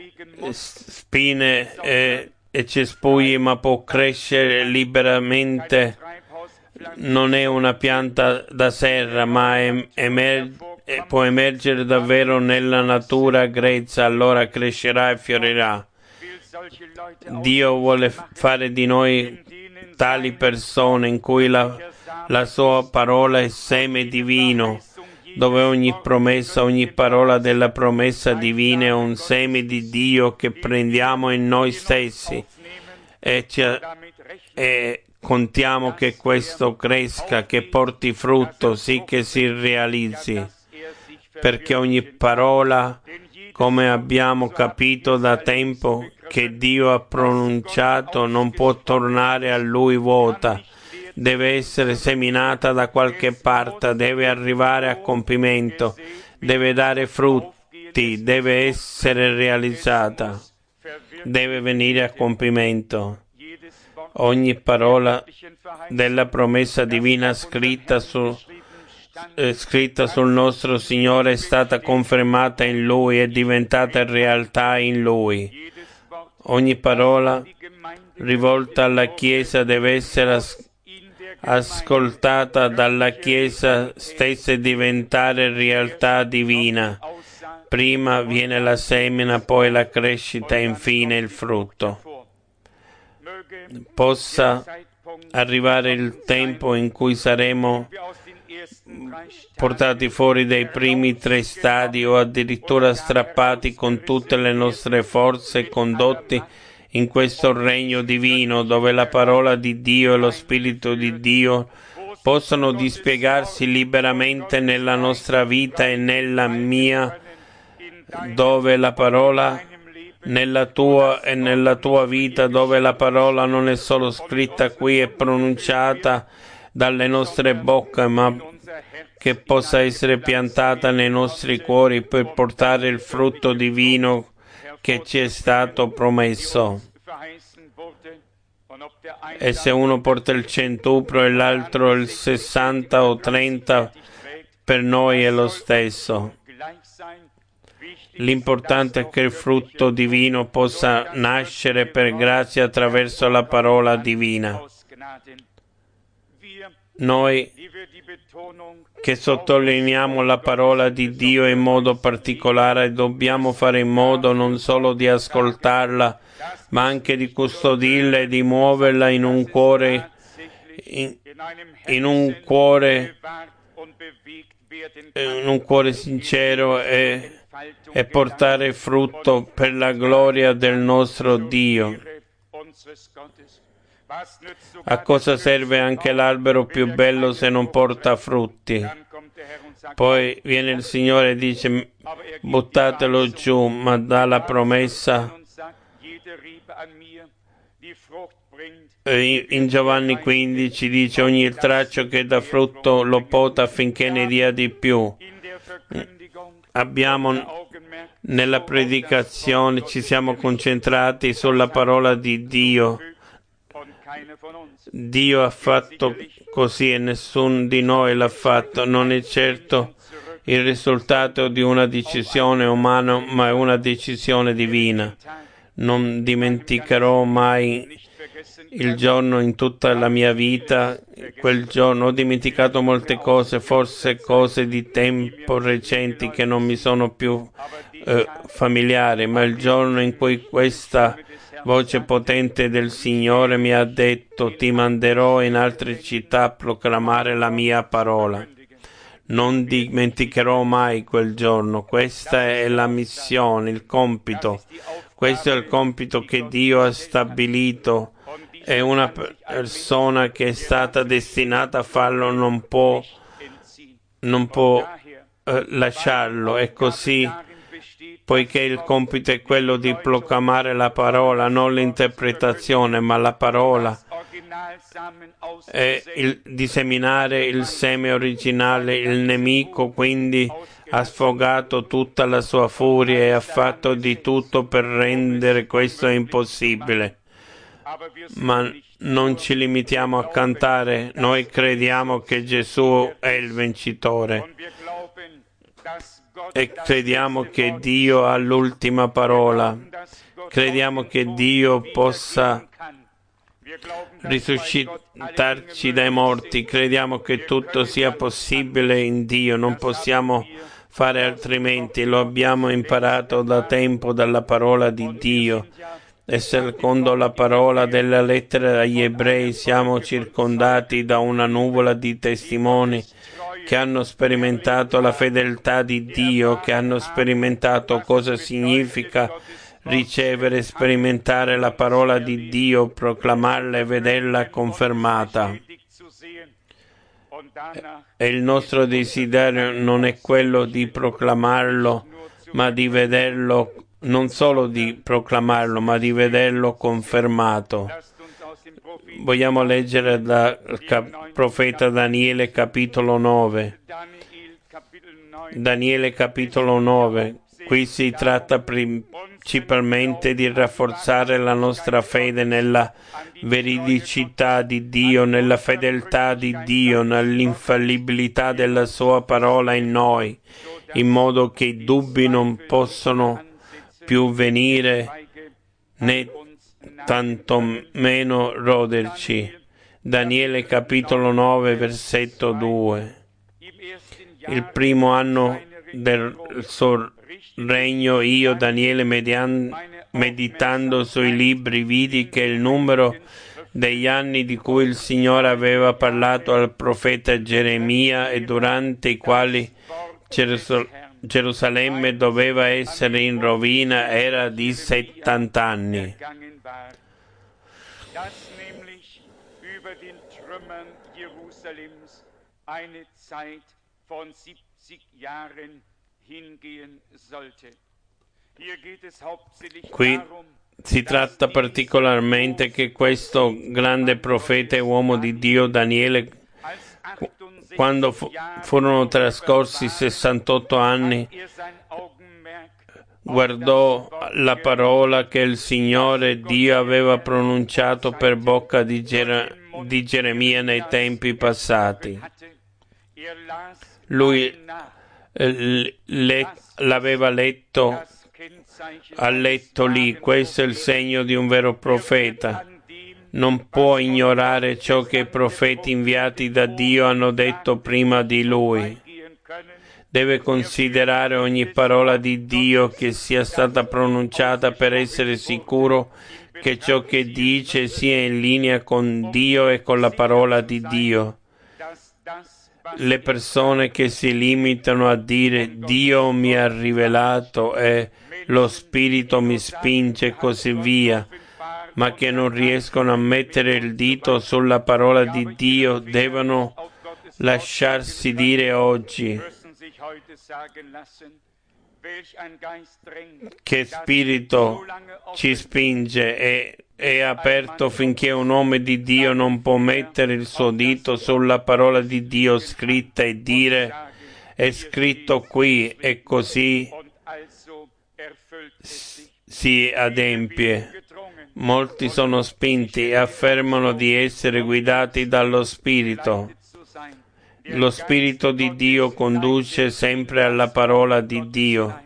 spine e, e cespugli, ma può crescere liberamente. Non è una pianta da serra, ma è, emer, può emergere davvero nella natura grezza, allora crescerà e fiorirà. Dio vuole fare di noi tali persone in cui la, la sua parola è seme divino, dove ogni promessa, ogni parola della promessa divina è un seme di Dio che prendiamo in noi stessi e, ci, e contiamo che questo cresca, che porti frutto, sì che si realizzi, perché ogni parola, come abbiamo capito da tempo, che Dio ha pronunciato non può tornare a Lui vuota, deve essere seminata da qualche parte, deve arrivare a compimento, deve dare frutti, deve essere realizzata, deve venire a compimento. Ogni parola della promessa divina scritta, su, eh, scritta sul nostro Signore è stata confermata in Lui, è diventata realtà in Lui. Ogni parola rivolta alla Chiesa deve essere as- ascoltata dalla Chiesa stessa e diventare realtà divina. Prima viene la semina, poi la crescita e infine il frutto. Possa arrivare il tempo in cui saremo portati fuori dai primi tre stadi o addirittura strappati con tutte le nostre forze e condotti in questo regno divino dove la parola di Dio e lo Spirito di Dio possono dispiegarsi liberamente nella nostra vita e nella mia, dove la parola nella tua e nella tua vita, dove la parola non è solo scritta qui e pronunciata dalle nostre bocche, ma che possa essere piantata nei nostri cuori per portare il frutto divino che ci è stato promesso. E se uno porta il centuplo e l'altro il sessanta o trenta, per noi è lo stesso. L'importante è che il frutto divino possa nascere per grazia attraverso la parola divina. Noi che sottolineiamo la parola di Dio in modo particolare dobbiamo fare in modo non solo di ascoltarla, ma anche di custodirla e di muoverla in un cuore, in, in un cuore, in un cuore sincero e e portare frutto per la gloria del nostro Dio. A cosa serve anche l'albero più bello se non porta frutti? Poi viene il Signore e dice: buttatelo giù, ma dà la promessa. In Giovanni quindici dice: ogni traccio che dà frutto lo pota affinché ne dia di più. abbiamo nella predicazione ci siamo concentrati sulla parola di Dio. Dio ha fatto così e nessuno di noi l'ha fatto. Non è certo il risultato di una decisione umana, ma è una decisione divina. Non dimenticherò mai il giorno in tutta la mia vita, quel giorno ho dimenticato molte cose, forse cose di tempo recenti che non mi sono più eh, familiari, ma il giorno in cui questa voce potente del Signore mi ha detto: ti manderò in altre città a proclamare la mia parola. Non dimenticherò mai quel giorno. Questa è la missione, il compito. Questo è il compito che Dio ha stabilito. E una persona che è stata destinata a farlo non può, non può eh, lasciarlo. E così, poiché il compito è quello di proclamare la parola, non l'interpretazione, ma la parola, e il, disseminare il seme originale, il nemico quindi ha sfogato tutta la sua furia e ha fatto di tutto per rendere questo impossibile. Ma non ci limitiamo a cantare, noi crediamo che Gesù è il vincitore e crediamo che Dio ha l'ultima parola. Crediamo che Dio possa risuscitarci dai morti, crediamo che tutto sia possibile in Dio, non possiamo fare altrimenti, lo abbiamo imparato da tempo dalla parola di Dio. E secondo la parola della lettera agli ebrei siamo circondati da una nuvola di testimoni che hanno sperimentato la fedeltà di Dio, che hanno sperimentato cosa significa ricevere e sperimentare la parola di Dio, proclamarla e vederla confermata. E il nostro desiderio non è quello di proclamarlo, ma di vederlo, non solo di proclamarlo, ma di vederlo confermato. Vogliamo leggere dal cap- profeta Daniele capitolo nove. Daniele capitolo nove. Qui si tratta principalmente di rafforzare la nostra fede nella veridicità di Dio, nella fedeltà di Dio, nell'infallibilità della sua parola in noi, in modo che i dubbi non possono più venire né tantomeno roderci. Daniele capitolo nove versetto due. Il primo anno del suo regno io, Daniele, median, meditando sui libri, vidi che il numero degli anni di cui il Signore aveva parlato al profeta Geremia e durante i quali Gerusal- Gerusalemme doveva essere in rovina era di settanta anni. Qui si tratta particolarmente che questo grande profeta e uomo di Dio, Daniele, quando fu- furono trascorsi sessantotto anni, guardò la parola che il Signore Dio aveva pronunciato per bocca di, Ger- di Geremia nei tempi passati. Lui eh, le- l'aveva letto, ha letto lì, questo è il segno di un vero profeta. Non può ignorare ciò che i profeti inviati da Dio hanno detto prima di lui. Deve considerare ogni parola di Dio che sia stata pronunciata per essere sicuro che ciò che dice sia in linea con Dio e con la parola di Dio. Le persone che si limitano a dire Dio mi ha rivelato e lo Spirito mi spinge e così via, ma che non riescono a mettere il dito sulla parola di Dio, devono lasciarsi dire oggi che spirito ci spinge e è aperto finché un uomo di Dio non può mettere il suo dito sulla parola di Dio scritta e dire è scritto qui e così si adempie. Molti sono spinti e affermano di essere guidati dallo Spirito. Lo Spirito di Dio conduce sempre alla parola di Dio.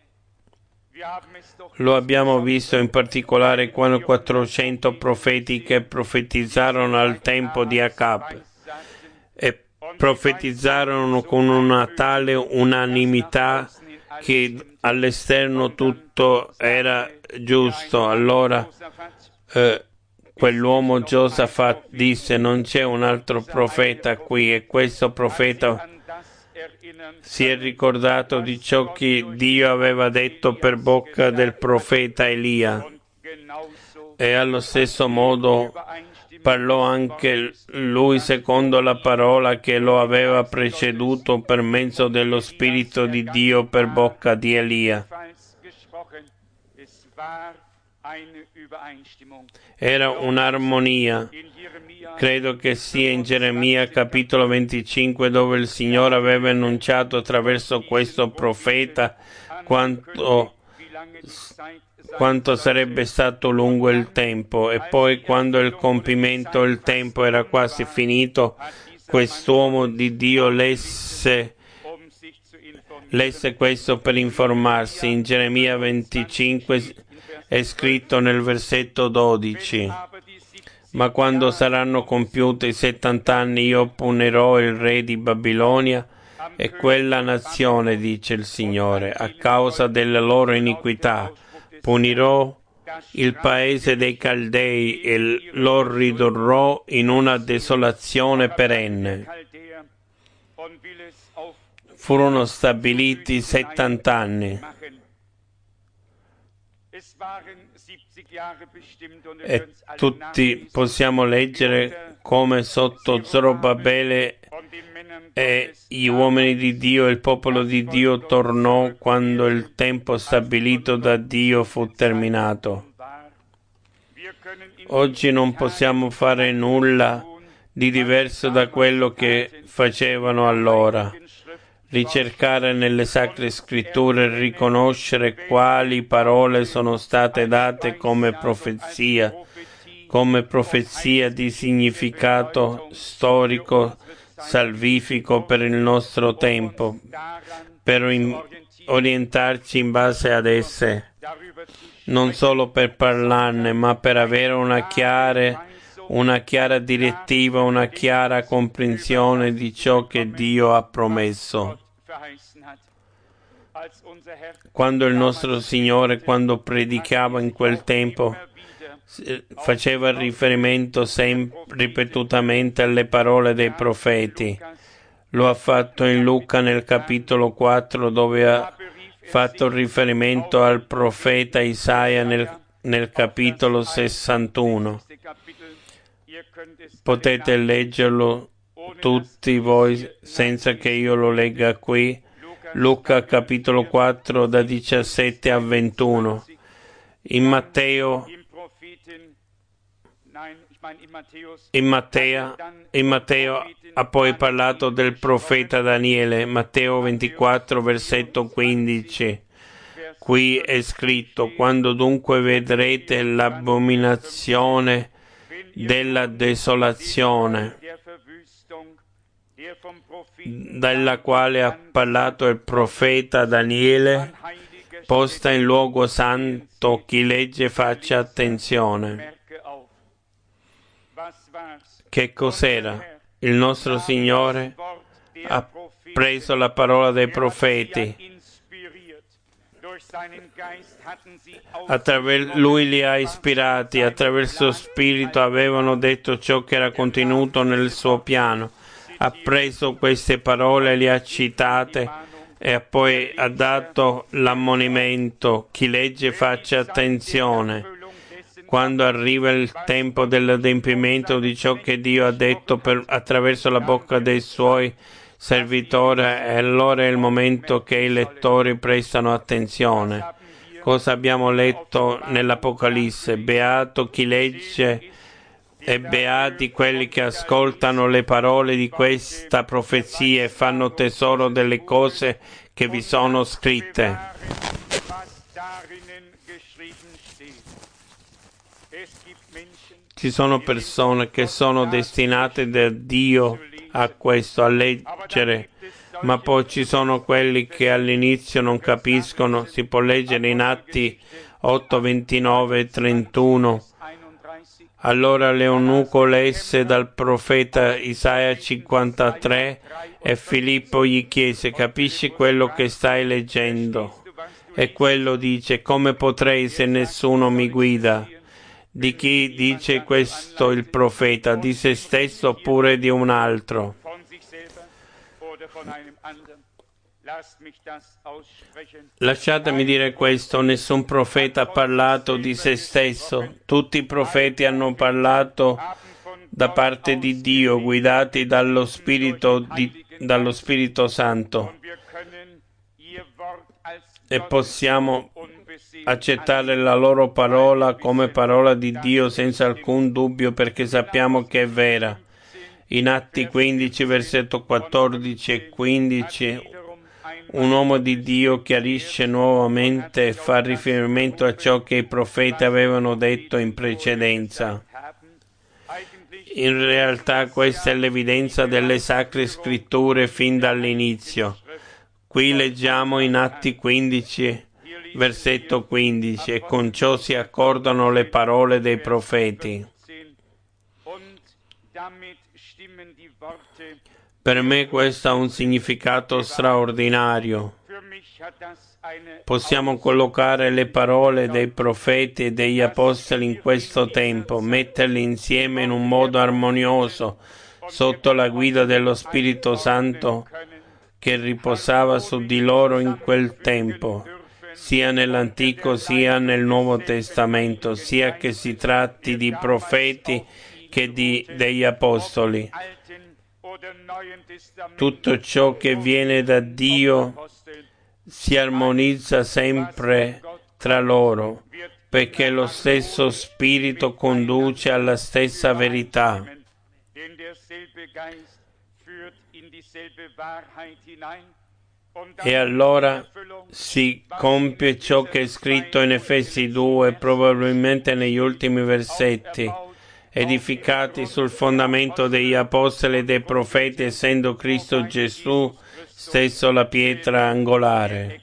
Lo abbiamo visto in particolare quando quattrocento profeti che profetizzarono al tempo di Acab e profetizzarono con una tale unanimità che all'esterno tutto era giusto. Allora eh, quell'uomo Giosafat disse: non c'è un altro profeta qui, e questo profeta si è ricordato di ciò che Dio aveva detto per bocca del profeta Elia, e allo stesso modo parlò anche lui secondo la parola che lo aveva preceduto per mezzo dello Spirito di Dio per bocca di Elia. Era un'armonia. Credo che sia in Geremia capitolo venticinque, dove il Signore aveva annunciato attraverso questo profeta quanto, quanto sarebbe stato lungo il tempo, e poi quando il compimento del tempo era quasi finito, quest'uomo di Dio lesse lesse questo per informarsi. In Geremia venticinque è scritto nel versetto dodici: ma quando saranno compiuti settant'anni io punirò il re di Babilonia e quella nazione, dice il Signore, a causa delle loro iniquità. Punirò il paese dei Caldei e lo ridurrò in una desolazione perenne. Furono stabiliti settant'anni. E tutti possiamo leggere come sotto Zorobabele e gli uomini di Dio, il popolo di Dio tornò quando il tempo stabilito da Dio fu terminato. Oggi non possiamo fare nulla di diverso da quello che facevano allora. Ricercare nelle Sacre Scritture e riconoscere quali parole sono state date come profezia, come profezia di significato storico, salvifico per il nostro tempo, per in- orientarci in base ad esse, non solo per parlarne, ma per avere una chiara, una chiara direttiva, una chiara comprensione di ciò che Dio ha promesso. Quando il nostro Signore, quando predicava in quel tempo, faceva riferimento sempre ripetutamente alle parole dei profeti. Lo ha fatto in Luca nel capitolo quattro, dove ha fatto riferimento al profeta Isaia nel, nel capitolo sessantuno. Potete leggerlo tutti voi senza che io lo legga qui. Luca capitolo quattro da diciassette a ventuno. In Matteo in Matteo, in Matteo ha poi parlato del profeta Daniele. Matteo ventiquattro versetto quindici. Qui è scritto: quando dunque vedrete l'abominazione della desolazione, dalla quale ha parlato il profeta Daniele, posta in luogo santo, chi legge faccia attenzione. Che cos'era? Il nostro Signore ha preso la parola dei profeti, Attraver- lui li ha ispirati, attraverso Spirito avevano detto ciò che era contenuto nel suo piano. Ha preso queste parole, le ha citate e poi ha dato l'ammonimento: chi legge faccia attenzione. Quando arriva il tempo dell'adempimento di ciò che Dio ha detto per, attraverso la bocca dei suoi servitori, e allora è il momento che i lettori prestano attenzione. Cosa abbiamo letto nell'Apocalisse? Beato chi legge E beati quelli che ascoltano le parole di questa profezia e fanno tesoro delle cose che vi sono scritte. Ci sono persone che sono destinate da Dio a questo, a leggere, ma poi ci sono quelli che all'inizio non capiscono. Si può leggere in Atti otto, ventinove e trentuno. Allora l'eunuco lesse dal profeta Isaia cinquantatré e Filippo gli chiese: capisci quello che stai leggendo? E quello dice: come potrei se nessuno mi guida? Di chi dice questo il profeta? Di se stesso oppure di un altro? Lasciatemi dire questo: nessun profeta ha parlato di se stesso. Tutti i profeti hanno parlato da parte di Dio, guidati dallo Spirito, di, dallo Spirito Santo. E possiamo accettare la loro parola come parola di Dio senza alcun dubbio, perché sappiamo che è vera. In Atti quindici, versetto quattordici e quindici, un uomo di Dio chiarisce nuovamente e fa riferimento a ciò che i profeti avevano detto in precedenza. In realtà questa è l'evidenza delle Sacre Scritture fin dall'inizio. Qui leggiamo in Atti quindici, versetto quindici, e con ciò si accordano le parole dei profeti. Per me questo ha un significato straordinario. Possiamo collocare le parole dei profeti e degli apostoli in questo tempo, metterle insieme in un modo armonioso, sotto la guida dello Spirito Santo che riposava su di loro in quel tempo, sia nell'Antico sia nel Nuovo Testamento, sia che si tratti di profeti che di, degli apostoli. Tutto ciò che viene da Dio si armonizza sempre tra loro, perché lo stesso Spirito conduce alla stessa verità. E allora si compie ciò che è scritto in Efesi due, probabilmente negli ultimi versetti: edificati sul fondamento degli apostoli e dei profeti, essendo Cristo Gesù stesso la pietra angolare.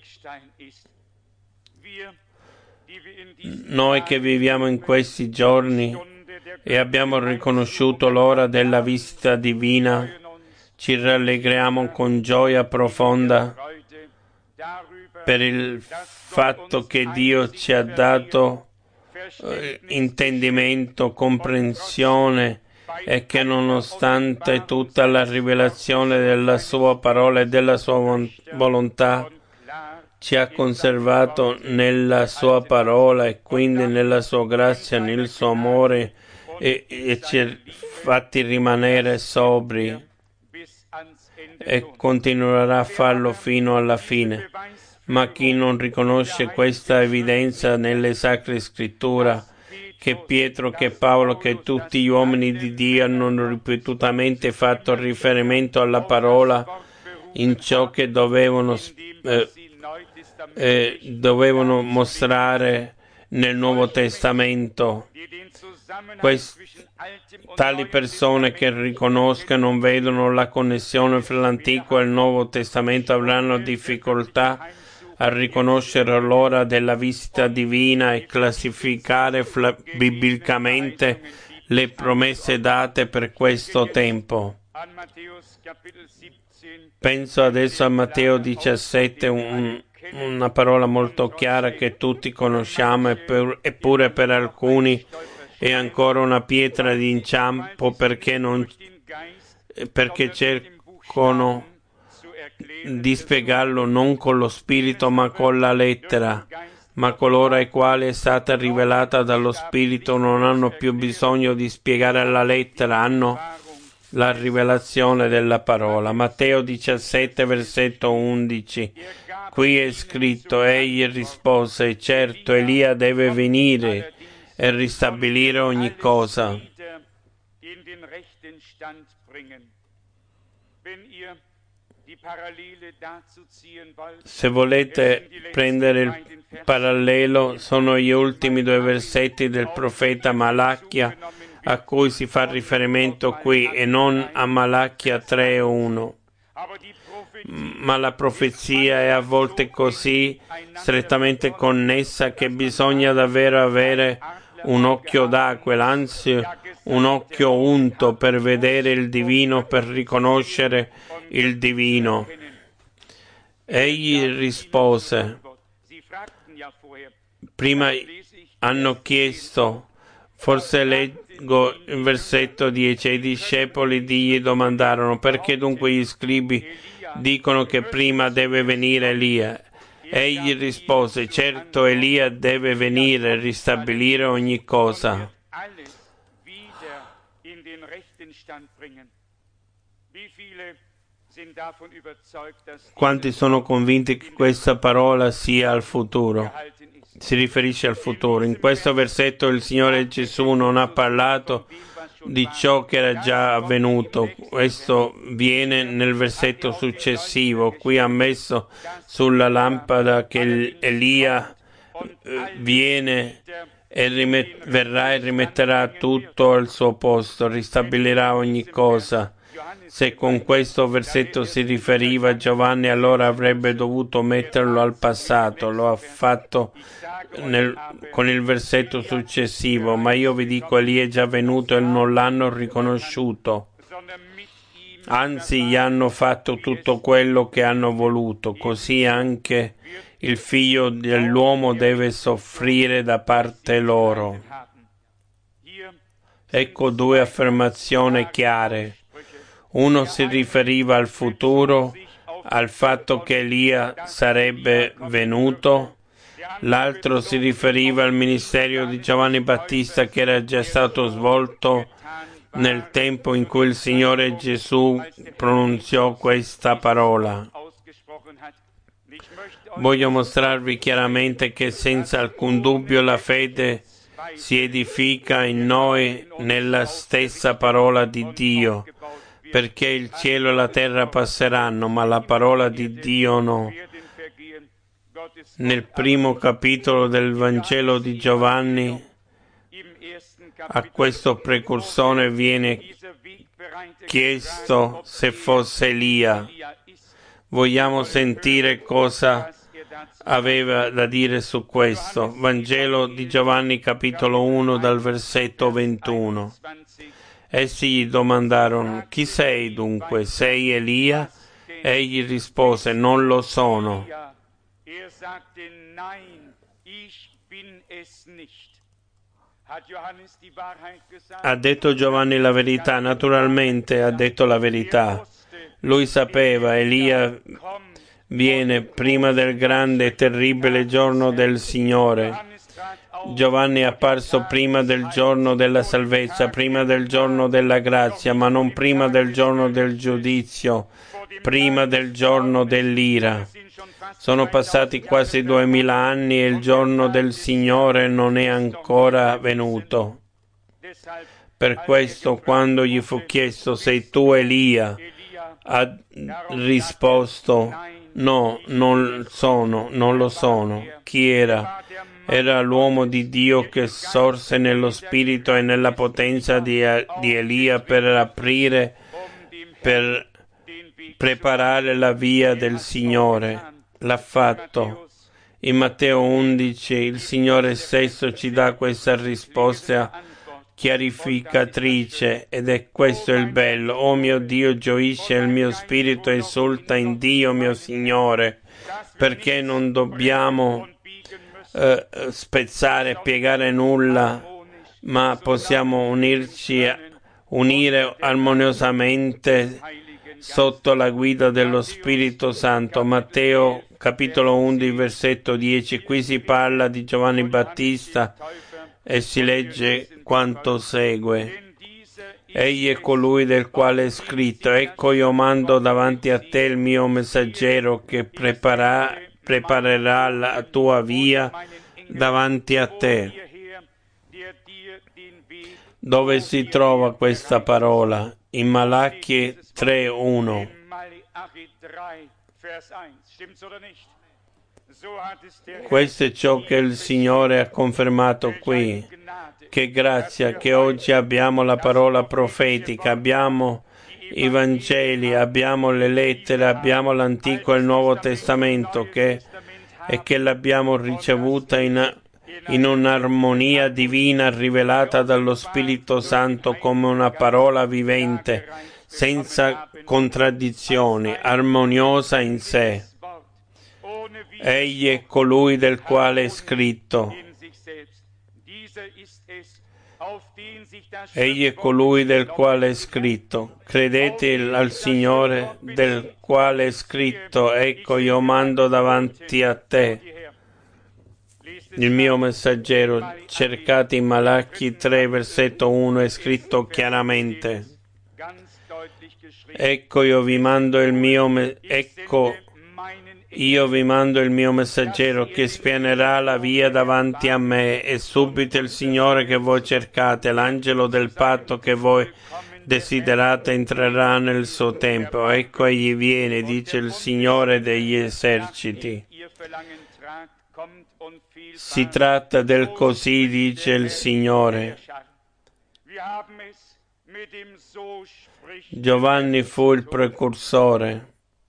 Noi che viviamo in questi giorni e abbiamo riconosciuto l'ora della visita divina, ci rallegriamo con gioia profonda per il fatto che Dio ci ha dato eh, intendimento, comprensione, e che nonostante tutta la rivelazione della sua parola e della sua volontà ci ha conservato nella sua parola e quindi nella sua grazia, nel suo amore, e, e ci ha fatti rimanere sobri e continuerà a farlo fino alla fine. Ma chi non riconosce questa evidenza nelle Sacre Scritture, che Pietro, che Paolo, che tutti gli uomini di Dio hanno ripetutamente fatto riferimento alla parola in ciò che dovevano, eh, eh, dovevano mostrare nel Nuovo Testamento, Quest, tali persone che riconoscono, non vedono la connessione fra l'Antico e il Nuovo Testamento, avranno difficoltà a riconoscere l'ora della visita divina e classificare fla- biblicamente le promesse date per questo tempo. Penso adesso a Matteo diciassette, un, una parola molto chiara che tutti conosciamo, eppur, eppure per alcuni è ancora una pietra di inciampo, perché, non, perché cercano di spiegarlo non con lo spirito ma con la lettera. Ma coloro ai quali è stata rivelata dallo Spirito non hanno più bisogno di spiegare la lettera, hanno la rivelazione della parola. Matteo diciassette, versetto undici. Qui è scritto: egli rispose: certo, Elia deve venire e ristabilire ogni cosa. Se volete prendere il parallelo, sono gli ultimi due versetti del profeta Malachia a cui si fa riferimento qui e non a Malachia tre uno. Ma la profezia è a volte così strettamente connessa che bisogna davvero avere un occhio d'aquila, anzi un occhio unto per vedere il divino, per riconoscere il divino. Egli rispose, prima hanno chiesto, forse leggo il versetto dieci, e i discepoli gli domandarono, perché dunque gli scribi dicono che prima deve venire Elia? Egli rispose, certo Elia deve venire e ristabilire ogni cosa. Quanti sono convinti che questa parola sia al futuro? Si riferisce al futuro. In questo versetto il Signore Gesù non ha parlato di ciò che era già avvenuto. Questo viene nel versetto successivo. Qui ha messo sulla lampada che Elia viene e rimet- verrà e rimetterà tutto al suo posto, ristabilirà ogni cosa. Se con questo versetto si riferiva a Giovanni, allora avrebbe dovuto metterlo al passato. Lo ha fatto nel, con il versetto successivo, ma io vi dico, Elia è già venuto e non l'hanno riconosciuto. Anzi, gli hanno fatto tutto quello che hanno voluto. Così anche il figlio dell'uomo deve soffrire da parte loro. Ecco due affermazioni chiare. Uno si riferiva al futuro, al fatto che Elia sarebbe venuto, l'altro si riferiva al ministero di Giovanni Battista che era già stato svolto nel tempo in cui il Signore Gesù pronunziò questa parola. Voglio mostrarvi chiaramente che senza alcun dubbio la fede si edifica in noi nella stessa parola di Dio, perché il cielo e la terra passeranno, ma la parola di Dio no. Nel primo capitolo del Vangelo di Giovanni, a questo precursore viene chiesto se fosse Elia. Vogliamo sentire cosa aveva da dire su questo. Vangelo di Giovanni, capitolo uno, dal versetto ventuno. Essi gli domandarono, chi sei dunque? Sei Elia? Egli rispose, non lo sono. Ha detto Giovanni la verità? Naturalmente ha detto la verità. Lui sapeva, Elia viene prima del grande e terribile giorno del Signore. Giovanni è apparso prima del giorno della salvezza, prima del giorno della grazia, ma non prima del giorno del giudizio, prima del giorno dell'ira. Sono passati quasi duemila anni e il giorno del Signore non è ancora venuto. Per questo, quando gli fu chiesto, sei tu Elia? Ha risposto, no, non sono, non lo sono. Chi era? Era l'uomo di Dio che sorse nello spirito e nella potenza di, di Elia per aprire, per preparare la via del Signore. L'ha fatto. In Matteo undici il Signore stesso ci dà questa risposta chiarificatrice ed è questo il bello. Oh mio Dio, gioisce il mio spirito, esulta in Dio mio Signore, perché non dobbiamo Uh, spezzare, piegare nulla, ma possiamo unirci, unire armoniosamente sotto la guida dello Spirito Santo. Matteo capitolo undici versetto dieci, qui si parla di Giovanni Battista e si legge quanto segue. Egli è colui del quale è scritto, ecco io mando davanti a te il mio messaggero che prepara preparerà la tua via davanti a te. Dove si trova questa parola? In Malachie tre uno. Questo è ciò che il Signore ha confermato qui. Che grazia che oggi abbiamo la parola profetica, abbiamo i Vangeli, abbiamo le lettere, abbiamo l'Antico e il Nuovo Testamento che, e che l'abbiamo ricevuta in, in un'armonia divina rivelata dallo Spirito Santo come una parola vivente, senza contraddizioni, armoniosa in sé. Egli è colui del quale è scritto. Egli è colui del quale è scritto. Credete al Signore del quale è scritto. Ecco, io mando davanti a te il mio messaggero. Cercate in Malachie tre, versetto uno, è scritto chiaramente. Ecco, io vi mando il mio me- ecco Io vi mando il mio messaggero che spianerà la via davanti a me, e subito il Signore che voi cercate, l'angelo del patto che voi desiderate, entrerà nel suo tempo. Ecco egli viene, dice il Signore degli eserciti. Si tratta del così, dice il Signore. Giovanni fu il precursore.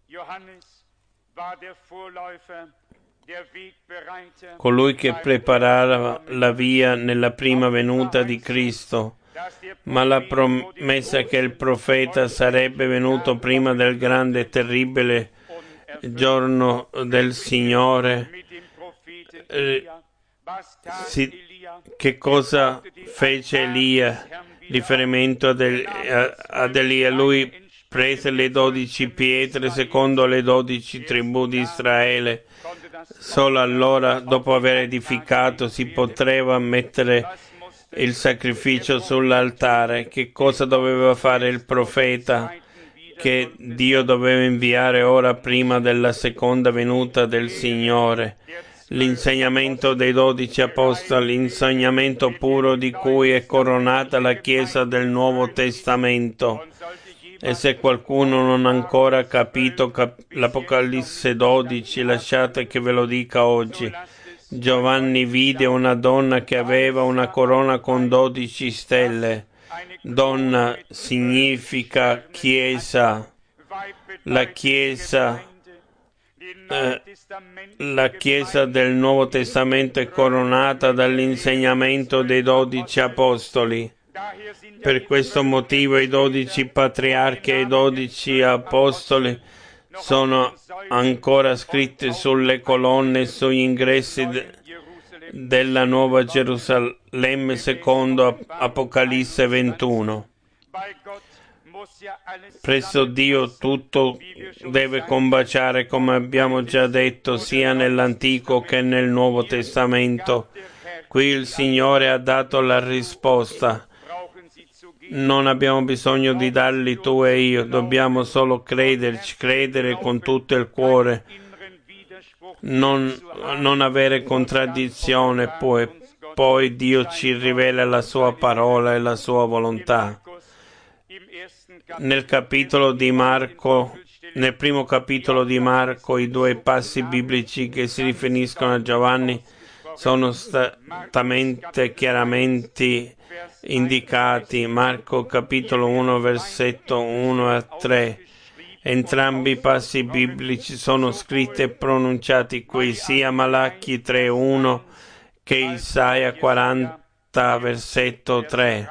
Colui che preparava la via nella prima venuta di Cristo, ma la promessa che il profeta sarebbe venuto prima del grande e terribile giorno del Signore. Eh, si, che cosa fece Elia? Riferimento ad, El, ad Elia, lui prese le dodici pietre secondo le dodici tribù di Israele. Solo allora, dopo aver edificato, si poteva mettere il sacrificio sull'altare. Che cosa doveva fare il profeta che Dio doveva inviare ora prima della seconda venuta del Signore? L'insegnamento dei dodici apostoli, l'insegnamento puro di cui è coronata la Chiesa del Nuovo Testamento. E se qualcuno non ha ancora capito cap- l'Apocalisse dodici, lasciate che ve lo dica oggi. Giovanni vide una donna che aveva una corona con dodici stelle. Donna significa Chiesa. La Chiesa, eh, la Chiesa del Nuovo Testamento è coronata dall'insegnamento dei dodici apostoli. Per questo motivo i dodici patriarchi e i dodici apostoli sono ancora scritti sulle colonne e sugli ingressi de- della Nuova Gerusalemme secondo Apocalisse ventuno. Presso Dio tutto deve combaciare, come abbiamo già detto, sia nell'Antico che nel Nuovo Testamento. Qui il Signore ha dato la risposta. Non abbiamo bisogno di darli tu e io, dobbiamo solo crederci, credere con tutto il cuore, non, non avere contraddizione, poi, poi Dio ci rivela la sua parola e la sua volontà. Nel capitolo di Marco, nel primo capitolo di Marco, i due passi biblici che si riferiscono a Giovanni sono statamente chiaramente indicati. Marco capitolo uno versetto uno a tre. Entrambi i passi biblici sono scritti e pronunciati qui, sia Malachie tre uno che Isaia quaranta versetto tre.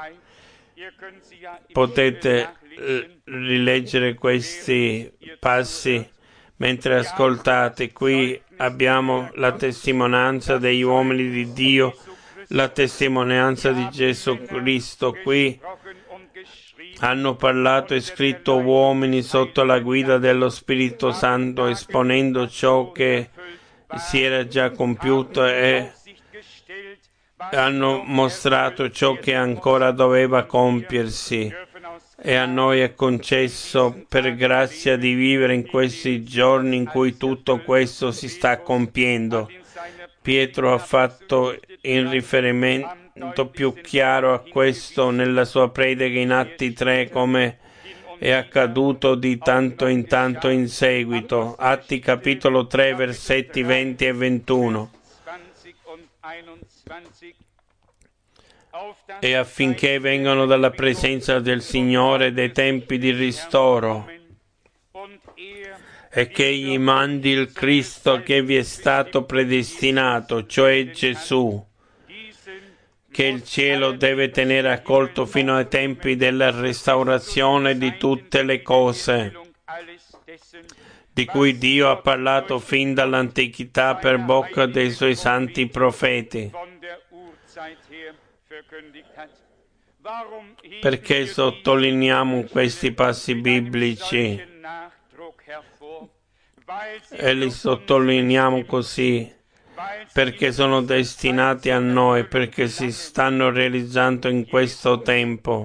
Potete rileggere questi passi mentre ascoltate. Qui abbiamo la testimonianza degli uomini di Dio, la testimonianza di Gesù Cristo. Qui hanno parlato e scritto uomini sotto la guida dello Spirito Santo, esponendo ciò che si era già compiuto, e hanno mostrato ciò che ancora doveva compiersi. E a noi è concesso per grazia di vivere in questi giorni in cui tutto questo si sta compiendo. Pietro ha fatto in riferimento tanto più chiaro a questo nella sua predica in Atti tre, come è accaduto di tanto in tanto in seguito. Atti capitolo tre, versetti venti e ventuno. E affinché vengano dalla presenza del Signore dei tempi di ristoro, e che egli mandi il Cristo che vi è stato predestinato, cioè Gesù, che il cielo deve tenere accolto fino ai tempi della restaurazione di tutte le cose, di cui Dio ha parlato fin dall'antichità per bocca dei suoi santi profeti. Perché sottolineiamo questi passi biblici e li sottolineiamo così? Perché sono destinati a noi, perché si stanno realizzando in questo tempo.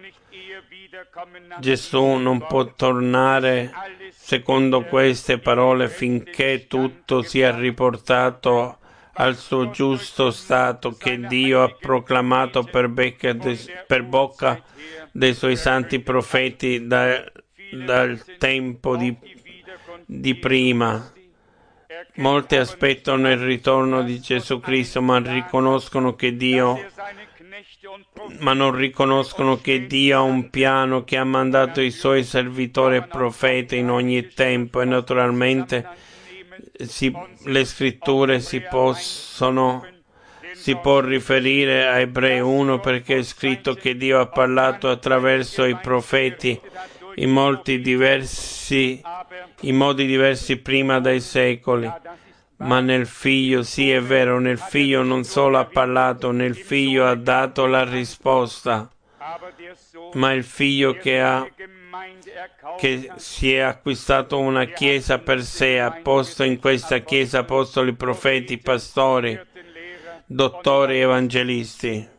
Gesù non può tornare secondo queste parole finché tutto sia riportato al suo giusto stato che Dio ha proclamato per, de, per bocca dei suoi santi profeti da, dal tempo di, di prima. Molti aspettano il ritorno di Gesù Cristo, ma riconoscono che Dio, ma non riconoscono che Dio ha un piano, che ha mandato i suoi servitori e profeti in ogni tempo, e naturalmente si, le scritture si possono si può riferire a Ebrei uno, perché è scritto che Dio ha parlato attraverso i profeti in molti diversi in modi diversi prima dai secoli, ma nel Figlio, sì è vero, nel Figlio non solo ha parlato, nel Figlio ha dato la risposta, ma il Figlio che ha che si è acquistato una chiesa per sé, ha posto in questa chiesa apostoli, profeti, pastori, dottori, evangelisti.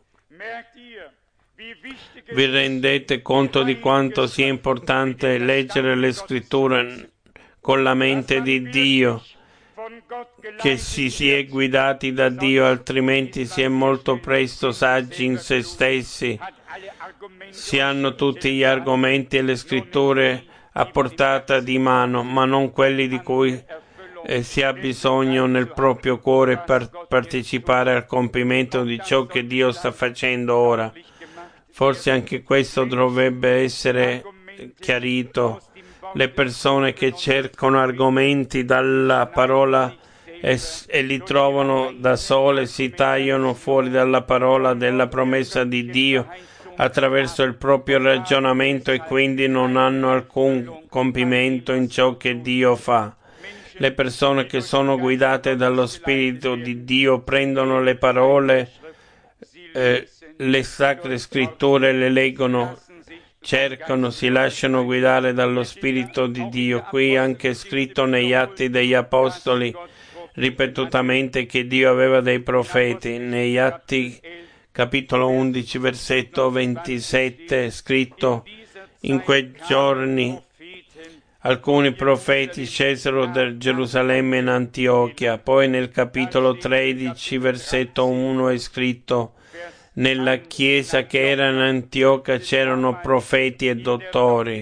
Vi rendete conto di quanto sia importante leggere le scritture con la mente di Dio, che si si è guidati da Dio, altrimenti si è molto presto saggi in se stessi. Si hanno tutti gli argomenti e le scritture a portata di mano, ma non quelli di cui eh, si ha bisogno nel proprio cuore per partecipare al compimento di ciò che Dio sta facendo ora. Forse anche questo dovrebbe essere chiarito. Le persone che cercano argomenti dalla parola e, e li trovano da sole si tagliano fuori dalla parola della promessa di Dio attraverso il proprio ragionamento e quindi non hanno alcun compimento in ciò che Dio fa. Le persone che sono guidate dallo Spirito di Dio prendono le parole, eh, le sacre scritture, le leggono, cercano, si lasciano guidare dallo Spirito di Dio. Qui anche scritto negli Atti degli Apostoli ripetutamente che Dio aveva dei profeti. Negli Atti capitolo undici versetto ventisette è scritto: in quei giorni alcuni profeti scesero da Gerusalemme in Antiochia. Poi nel capitolo tredici versetto uno è scritto: nella chiesa che era in Antiochia c'erano profeti e dottori.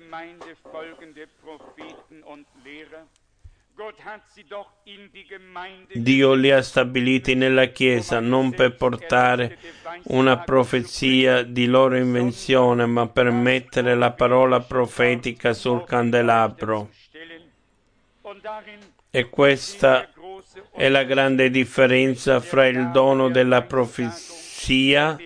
Dio li ha stabiliti nella chiesa non per portare una profezia di loro invenzione, ma per mettere la parola profetica sul candelabro. E questa è la grande differenza fra il dono della profezia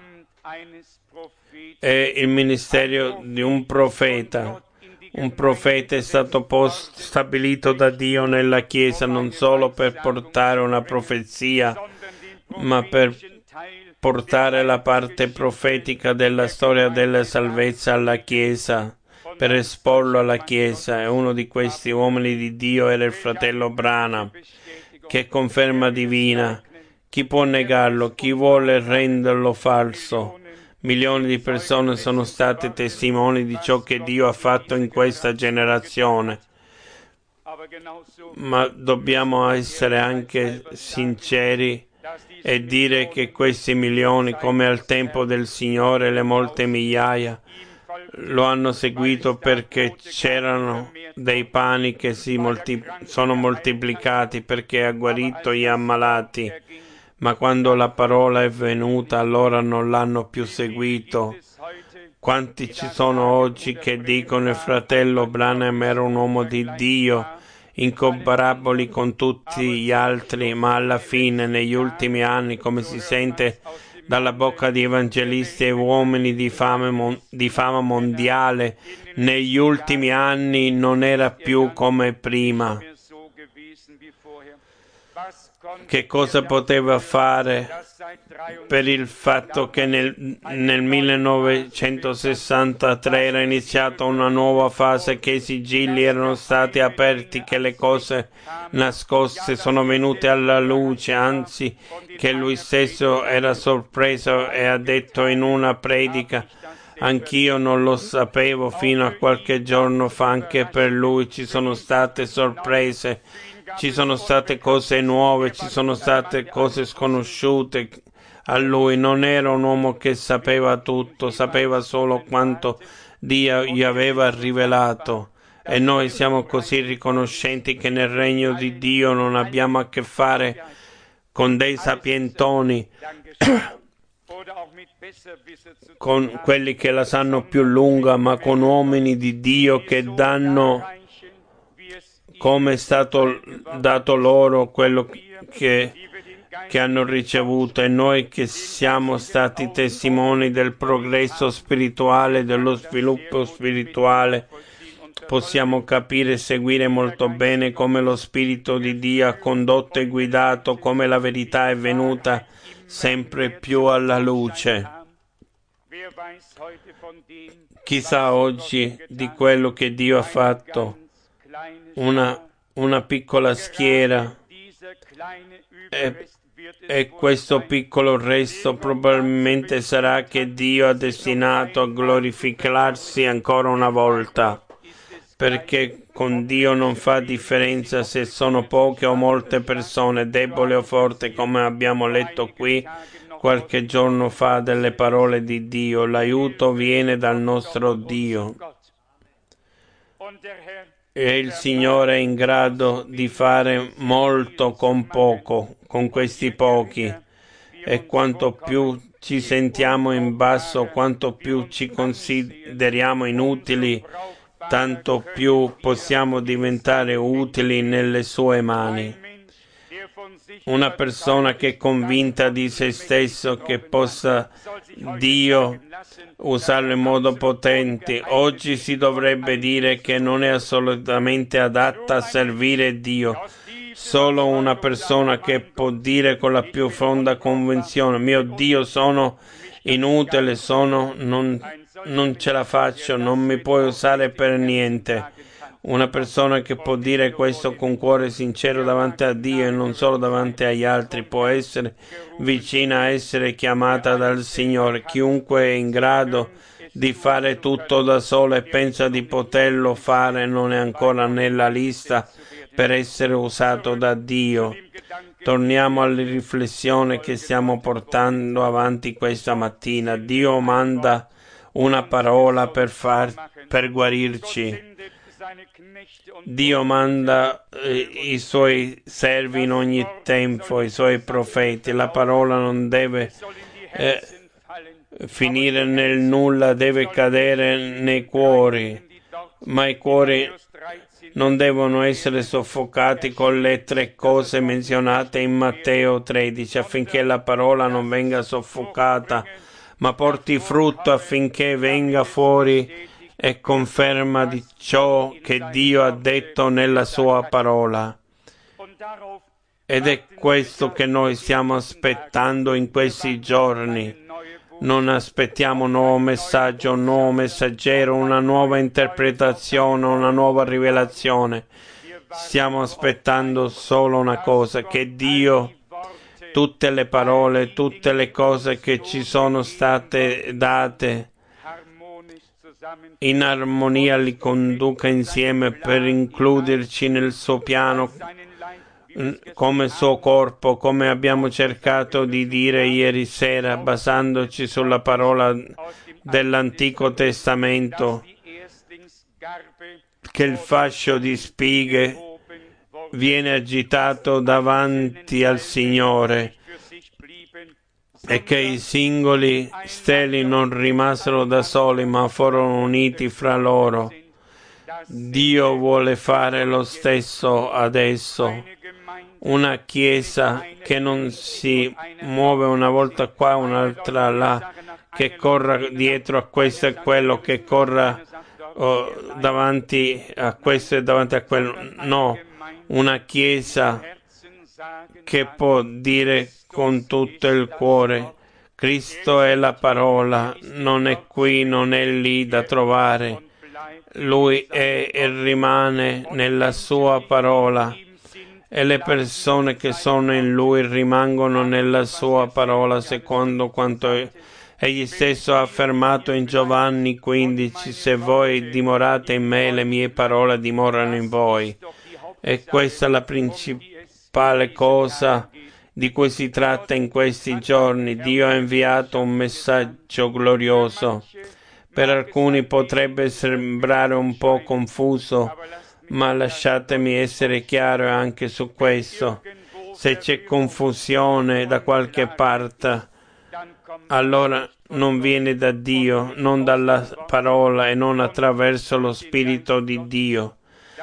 e il ministero di un profeta. Un profeta è stato post- stabilito da Dio nella Chiesa non solo per portare una profezia, ma per portare la parte profetica della storia della salvezza alla Chiesa, per esporlo alla Chiesa. E uno di questi uomini di Dio era il fratello Branham, che conferma divina. Chi può negarlo? Chi vuole renderlo falso? Milioni di persone sono state testimoni di ciò che Dio ha fatto in questa generazione. Ma dobbiamo essere anche sinceri e dire che questi milioni, come al tempo del Signore, le molte migliaia, lo hanno seguito perché c'erano dei pani che si molti- sono moltiplicati, perché ha guarito gli ammalati. Ma quando la parola è venuta, allora non l'hanno più seguito. Quanti ci sono oggi che dicono il fratello Branham era un uomo di Dio, incomparabili con tutti gli altri, ma alla fine, negli ultimi anni, come si sente dalla bocca di evangelisti e uomini di fama, mon- di fama mondiale, negli ultimi anni non era più come prima. Che cosa poteva fare per il fatto che nel, nel millenovecentosessantatré era iniziata una nuova fase, che i sigilli erano stati aperti, che le cose nascoste sono venute alla luce, anzi che lui stesso era sorpreso e ha detto in una predica: anch'io non lo sapevo fino a qualche giorno fa, anche per lui ci sono state sorprese. Ci sono state cose nuove, ci sono state cose sconosciute a lui. Non era un uomo che sapeva tutto, sapeva solo quanto Dio gli aveva rivelato. E noi siamo così riconoscenti che nel regno di Dio non abbiamo a che fare con dei sapientoni, con quelli che la sanno più lunga, ma con uomini di Dio che danno, come è stato dato loro, quello che, che hanno ricevuto, e noi che siamo stati testimoni del progresso spirituale, dello sviluppo spirituale, possiamo capire e seguire molto bene come lo Spirito di Dio ha condotto e guidato, come la verità è venuta sempre più alla luce. Chissà oggi di quello che Dio ha fatto. Una, una piccola schiera e, e questo piccolo resto probabilmente sarà che Dio ha destinato a glorificarsi ancora una volta, perché con Dio non fa differenza se sono poche o molte persone, deboli o forti, come abbiamo letto qui qualche giorno fa delle parole di Dio. L'aiuto viene dal nostro Dio. E il Signore è in grado di fare molto con poco, con questi pochi. E quanto più ci sentiamo in basso, quanto più ci consideriamo inutili, tanto più possiamo diventare utili nelle sue mani. Una persona che è convinta di se stesso, che possa Dio usarlo in modo potente, oggi si dovrebbe dire che non è assolutamente adatta a servire Dio. Solo una persona che può dire con la più fonda convinzione: mio Dio, sono inutile, sono, non, non ce la faccio, non mi puoi usare per niente. Una persona che può dire questo con cuore sincero davanti a Dio e non solo davanti agli altri può essere vicina a essere chiamata dal Signore. Chiunque è in grado di fare tutto da solo e pensa di poterlo fare non è ancora nella lista per essere usato da Dio. Torniamo alla riflessione che stiamo portando avanti questa mattina. Dio manda una parola per, far, per guarirci. Dio manda eh, i suoi servi in ogni tempo, i suoi profeti. La parola non deve eh, finire nel nulla, deve cadere nei cuori, ma i cuori non devono essere soffocati con le tre cose menzionate in Matteo tredici, affinché la parola non venga soffocata, ma porti frutto affinché venga fuori e conferma di ciò che Dio ha detto nella sua parola. Ed è questo che noi stiamo aspettando in questi giorni. Non aspettiamo un nuovo messaggio, un nuovo messaggero, una nuova interpretazione, una nuova rivelazione. Stiamo aspettando solo una cosa: che Dio, tutte le parole, tutte le cose che ci sono state date, in armonia li conduca insieme per includerci nel suo piano come suo corpo, come abbiamo cercato di dire ieri sera, basandoci sulla parola dell'Antico Testamento, che il fascio di spighe viene agitato davanti al Signore e che i singoli steli non rimasero da soli ma furono uniti fra loro. Dio vuole fare lo stesso adesso. Una chiesa che non si muove una volta qua, un'altra là, che corra dietro a questo e quello, che corra oh, davanti a questo e davanti a quello. No, una chiesa che può dire con tutto il cuore: Cristo è la parola, non è qui, non è lì da trovare. Lui è e rimane nella sua parola e le persone che sono in Lui rimangono nella sua parola, secondo quanto Egli stesso ha affermato in Giovanni quindici: se voi dimorate in me, le mie parole dimorano in voi. E questa è la principale cosa di cui si tratta in questi giorni. Dio ha inviato un messaggio glorioso. Per alcuni potrebbe sembrare un po' confuso, ma lasciatemi essere chiaro anche su questo. Se c'è confusione da qualche parte, allora non viene da Dio, non dalla parola e non attraverso lo Spirito di Dio.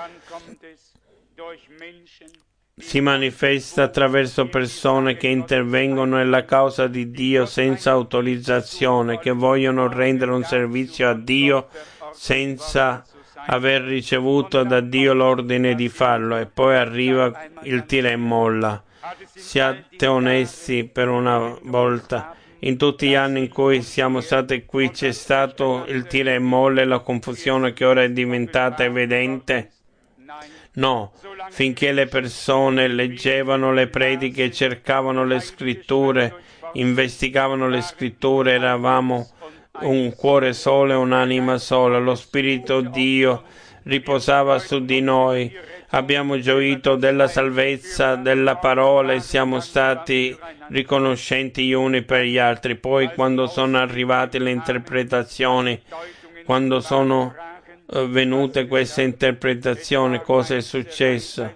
Si manifesta attraverso persone che intervengono nella causa di Dio senza autorizzazione, che vogliono rendere un servizio a Dio senza aver ricevuto da Dio l'ordine di farlo, e poi arriva il tira e molla. Siate onesti per una volta. In tutti gli anni in cui siamo stati qui c'è stato il tira e molla e la confusione che ora è diventata evidente? No, finché le persone leggevano le prediche, cercavano le scritture, investigavano le scritture, eravamo un cuore solo e un'anima sola. Lo Spirito Dio riposava su di noi. Abbiamo gioito della salvezza della parola e siamo stati riconoscenti gli uni per gli altri. Poi, quando sono arrivate le interpretazioni, quando sono venute queste interpretazioni, cosa è successo?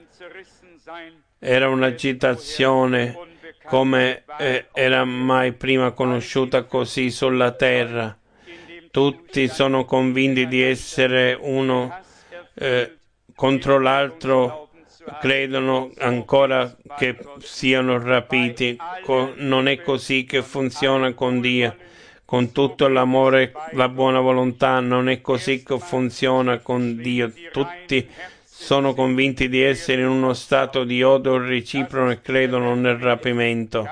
Era un'agitazione come eh, era mai prima conosciuta così sulla terra. Tutti sono convinti di essere uno eh, contro l'altro, credono ancora che siano rapiti. Co- non è così che funziona con Dio. Con tutto l'amore, la buona volontà, non è così che funziona con Dio. Tutti sono convinti di essere in uno stato di odio reciproco e credono nel rapimento.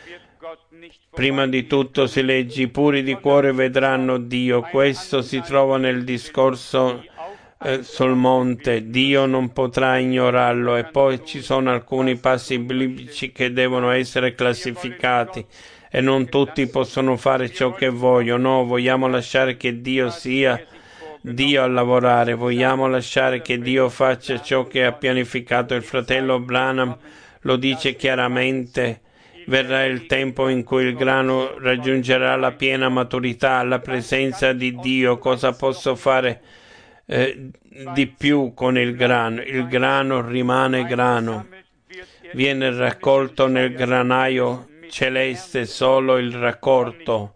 Prima di tutto si legge: i puri di cuore vedranno Dio. Questo si trova nel discorso eh, sul monte. Dio non potrà ignorarlo. E poi ci sono alcuni passi biblici che devono essere classificati. E non tutti possono fare ciò che vogliono. No, vogliamo lasciare che Dio sia Dio a lavorare. Vogliamo lasciare che Dio faccia ciò che ha pianificato. Il fratello Branham lo dice chiaramente: verrà il tempo in cui il grano raggiungerà la piena maturità, la presenza di Dio. Cosa posso fare eh, di più con il grano? Il grano rimane grano. Viene raccolto nel granaio celeste solo il raccolto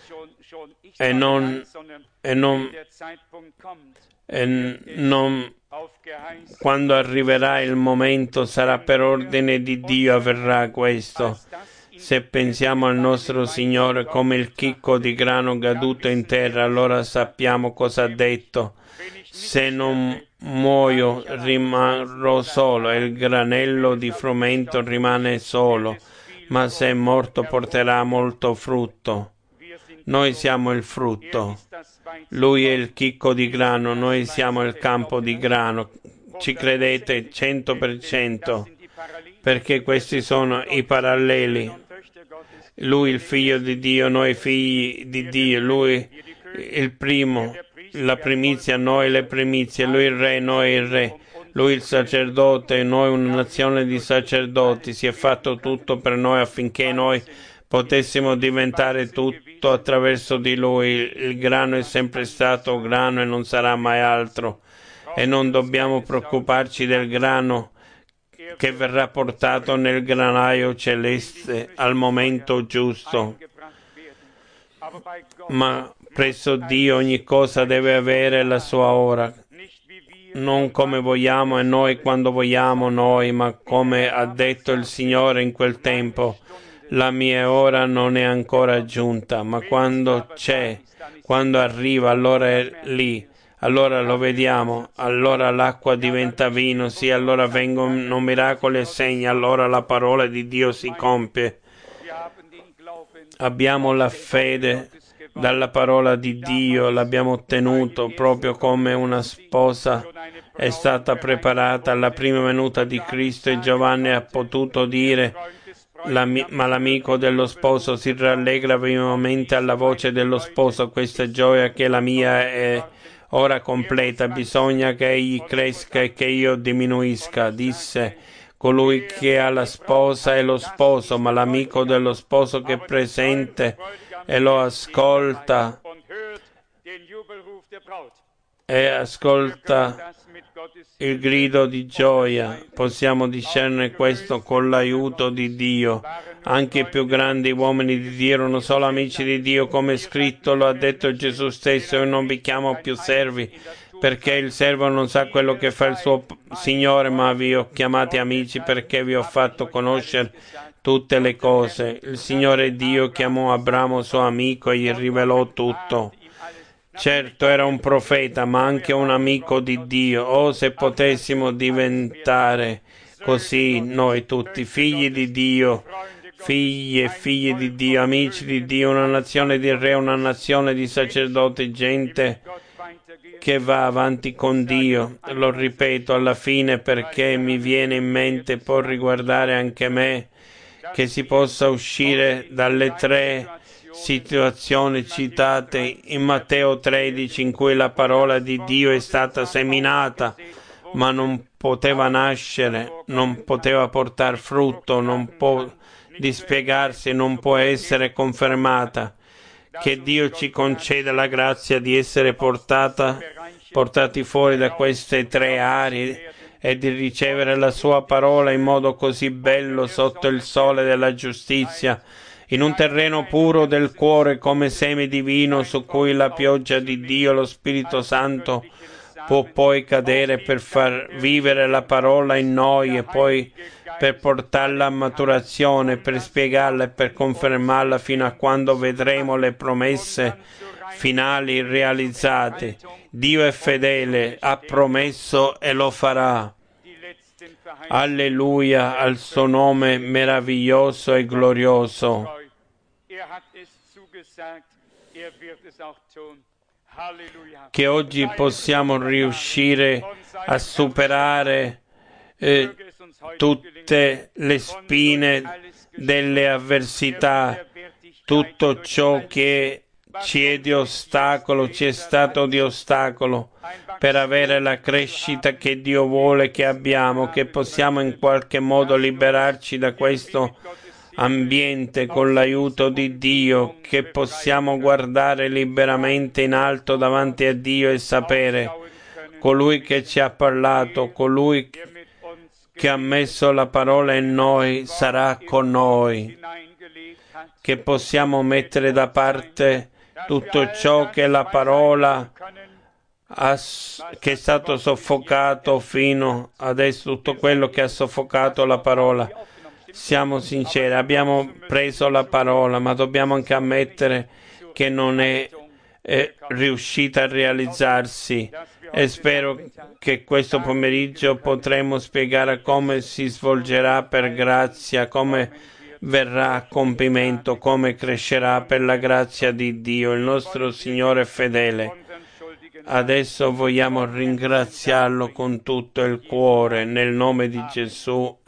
e non, e non, e non quando arriverà il momento sarà per ordine di Dio avverrà questo. Se pensiamo al nostro Signore come il chicco di grano caduto in terra, allora sappiamo cosa ha detto: se non muoio rimarrò solo, e il granello di frumento rimane solo, ma se è morto porterà molto frutto. Noi siamo il frutto. Lui è il chicco di grano, noi siamo il campo di grano. Ci credete cento per cento? Perché questi sono i paralleli. Lui il figlio di Dio, noi figli di Dio. Lui il primo, la primizia, noi le primizie. Lui il re, noi il re. Lui il sacerdote, noi una nazione di sacerdoti, si è fatto tutto per noi affinché noi potessimo diventare tutto attraverso di Lui. Il grano è sempre stato grano e non sarà mai altro. E non dobbiamo preoccuparci del grano che verrà portato nel granaio celeste al momento giusto. Ma presso Dio ogni cosa deve avere la sua ora, non come vogliamo e noi quando vogliamo noi, ma come ha detto il Signore in quel tempo. La mia ora non è ancora giunta, ma quando c'è, quando arriva, allora è lì. Allora lo vediamo, allora l'acqua diventa vino, sì, allora vengono miracoli e segni, allora la parola di Dio si compie. Abbiamo la fede dalla parola di Dio, l'abbiamo ottenuto proprio come una sposa è stata preparata alla prima venuta di Cristo e Giovanni ha potuto dire, ma l'amico dello sposo si rallegra vivamente alla voce dello sposo, questa gioia che la mia è ora completa, bisogna che egli cresca e che io diminuisca, disse colui che ha la sposa è lo sposo, ma l'amico dello sposo che è presente e lo ascolta e ascolta il grido di gioia. Possiamo discernere questo con l'aiuto di Dio. Anche i più grandi uomini di Dio erano solo amici di Dio, come è scritto, lo ha detto Gesù stesso, io non vi chiamo più servi, perché il servo non sa quello che fa il suo Signore, ma vi ho chiamati amici perché vi ho fatto conoscere tutte le cose. Il Signore Dio chiamò Abramo suo amico e gli rivelò tutto. Certo, era un profeta, ma anche un amico di Dio. Oh, se potessimo diventare così noi tutti, figli di Dio, figli e figli di Dio, amici di Dio, una nazione di re, una nazione di sacerdoti, gente che va avanti con Dio. Lo ripeto alla fine perché mi viene in mente, può riguardare anche me, che si possa uscire dalle tre situazioni citate in Matteo tredici, in cui la parola di Dio è stata seminata, ma non poteva nascere, non poteva portare frutto, non può dispiegarsi, non può essere confermata. Che Dio ci conceda la grazia di essere portata, portati fuori da queste tre aree e di ricevere la sua parola in modo così bello sotto il sole della giustizia, in un terreno puro del cuore come seme divino su cui la pioggia di Dio, lo Spirito Santo, può poi cadere per far vivere la parola in noi e poi per portarla a maturazione, per spiegarla e per confermarla fino a quando vedremo le promesse finali realizzate. Dio è fedele, ha promesso e lo farà. Alleluia al suo nome meraviglioso e glorioso. Che oggi possiamo riuscire a superare eh, tutte le spine delle avversità, tutto ciò che ci è di ostacolo, ci è stato di ostacolo per avere la crescita che Dio vuole che abbiamo, che possiamo in qualche modo liberarci da questo ambiente con l'aiuto di Dio, che possiamo guardare liberamente in alto davanti a Dio e sapere colui che ci ha parlato, colui che ha messo la parola in noi sarà con noi, che possiamo mettere da parte tutto ciò che la parola ha, che è stato soffocato fino adesso, tutto quello che ha soffocato la parola. Siamo sinceri, abbiamo preso la parola, ma dobbiamo anche ammettere che non è, è riuscita a realizzarsi, e spero che questo pomeriggio potremo spiegare come si svolgerà per grazia, come verrà a compimento, come crescerà per la grazia di Dio, il nostro Signore fedele. Adesso vogliamo ringraziarlo con tutto il cuore, nel nome di Gesù.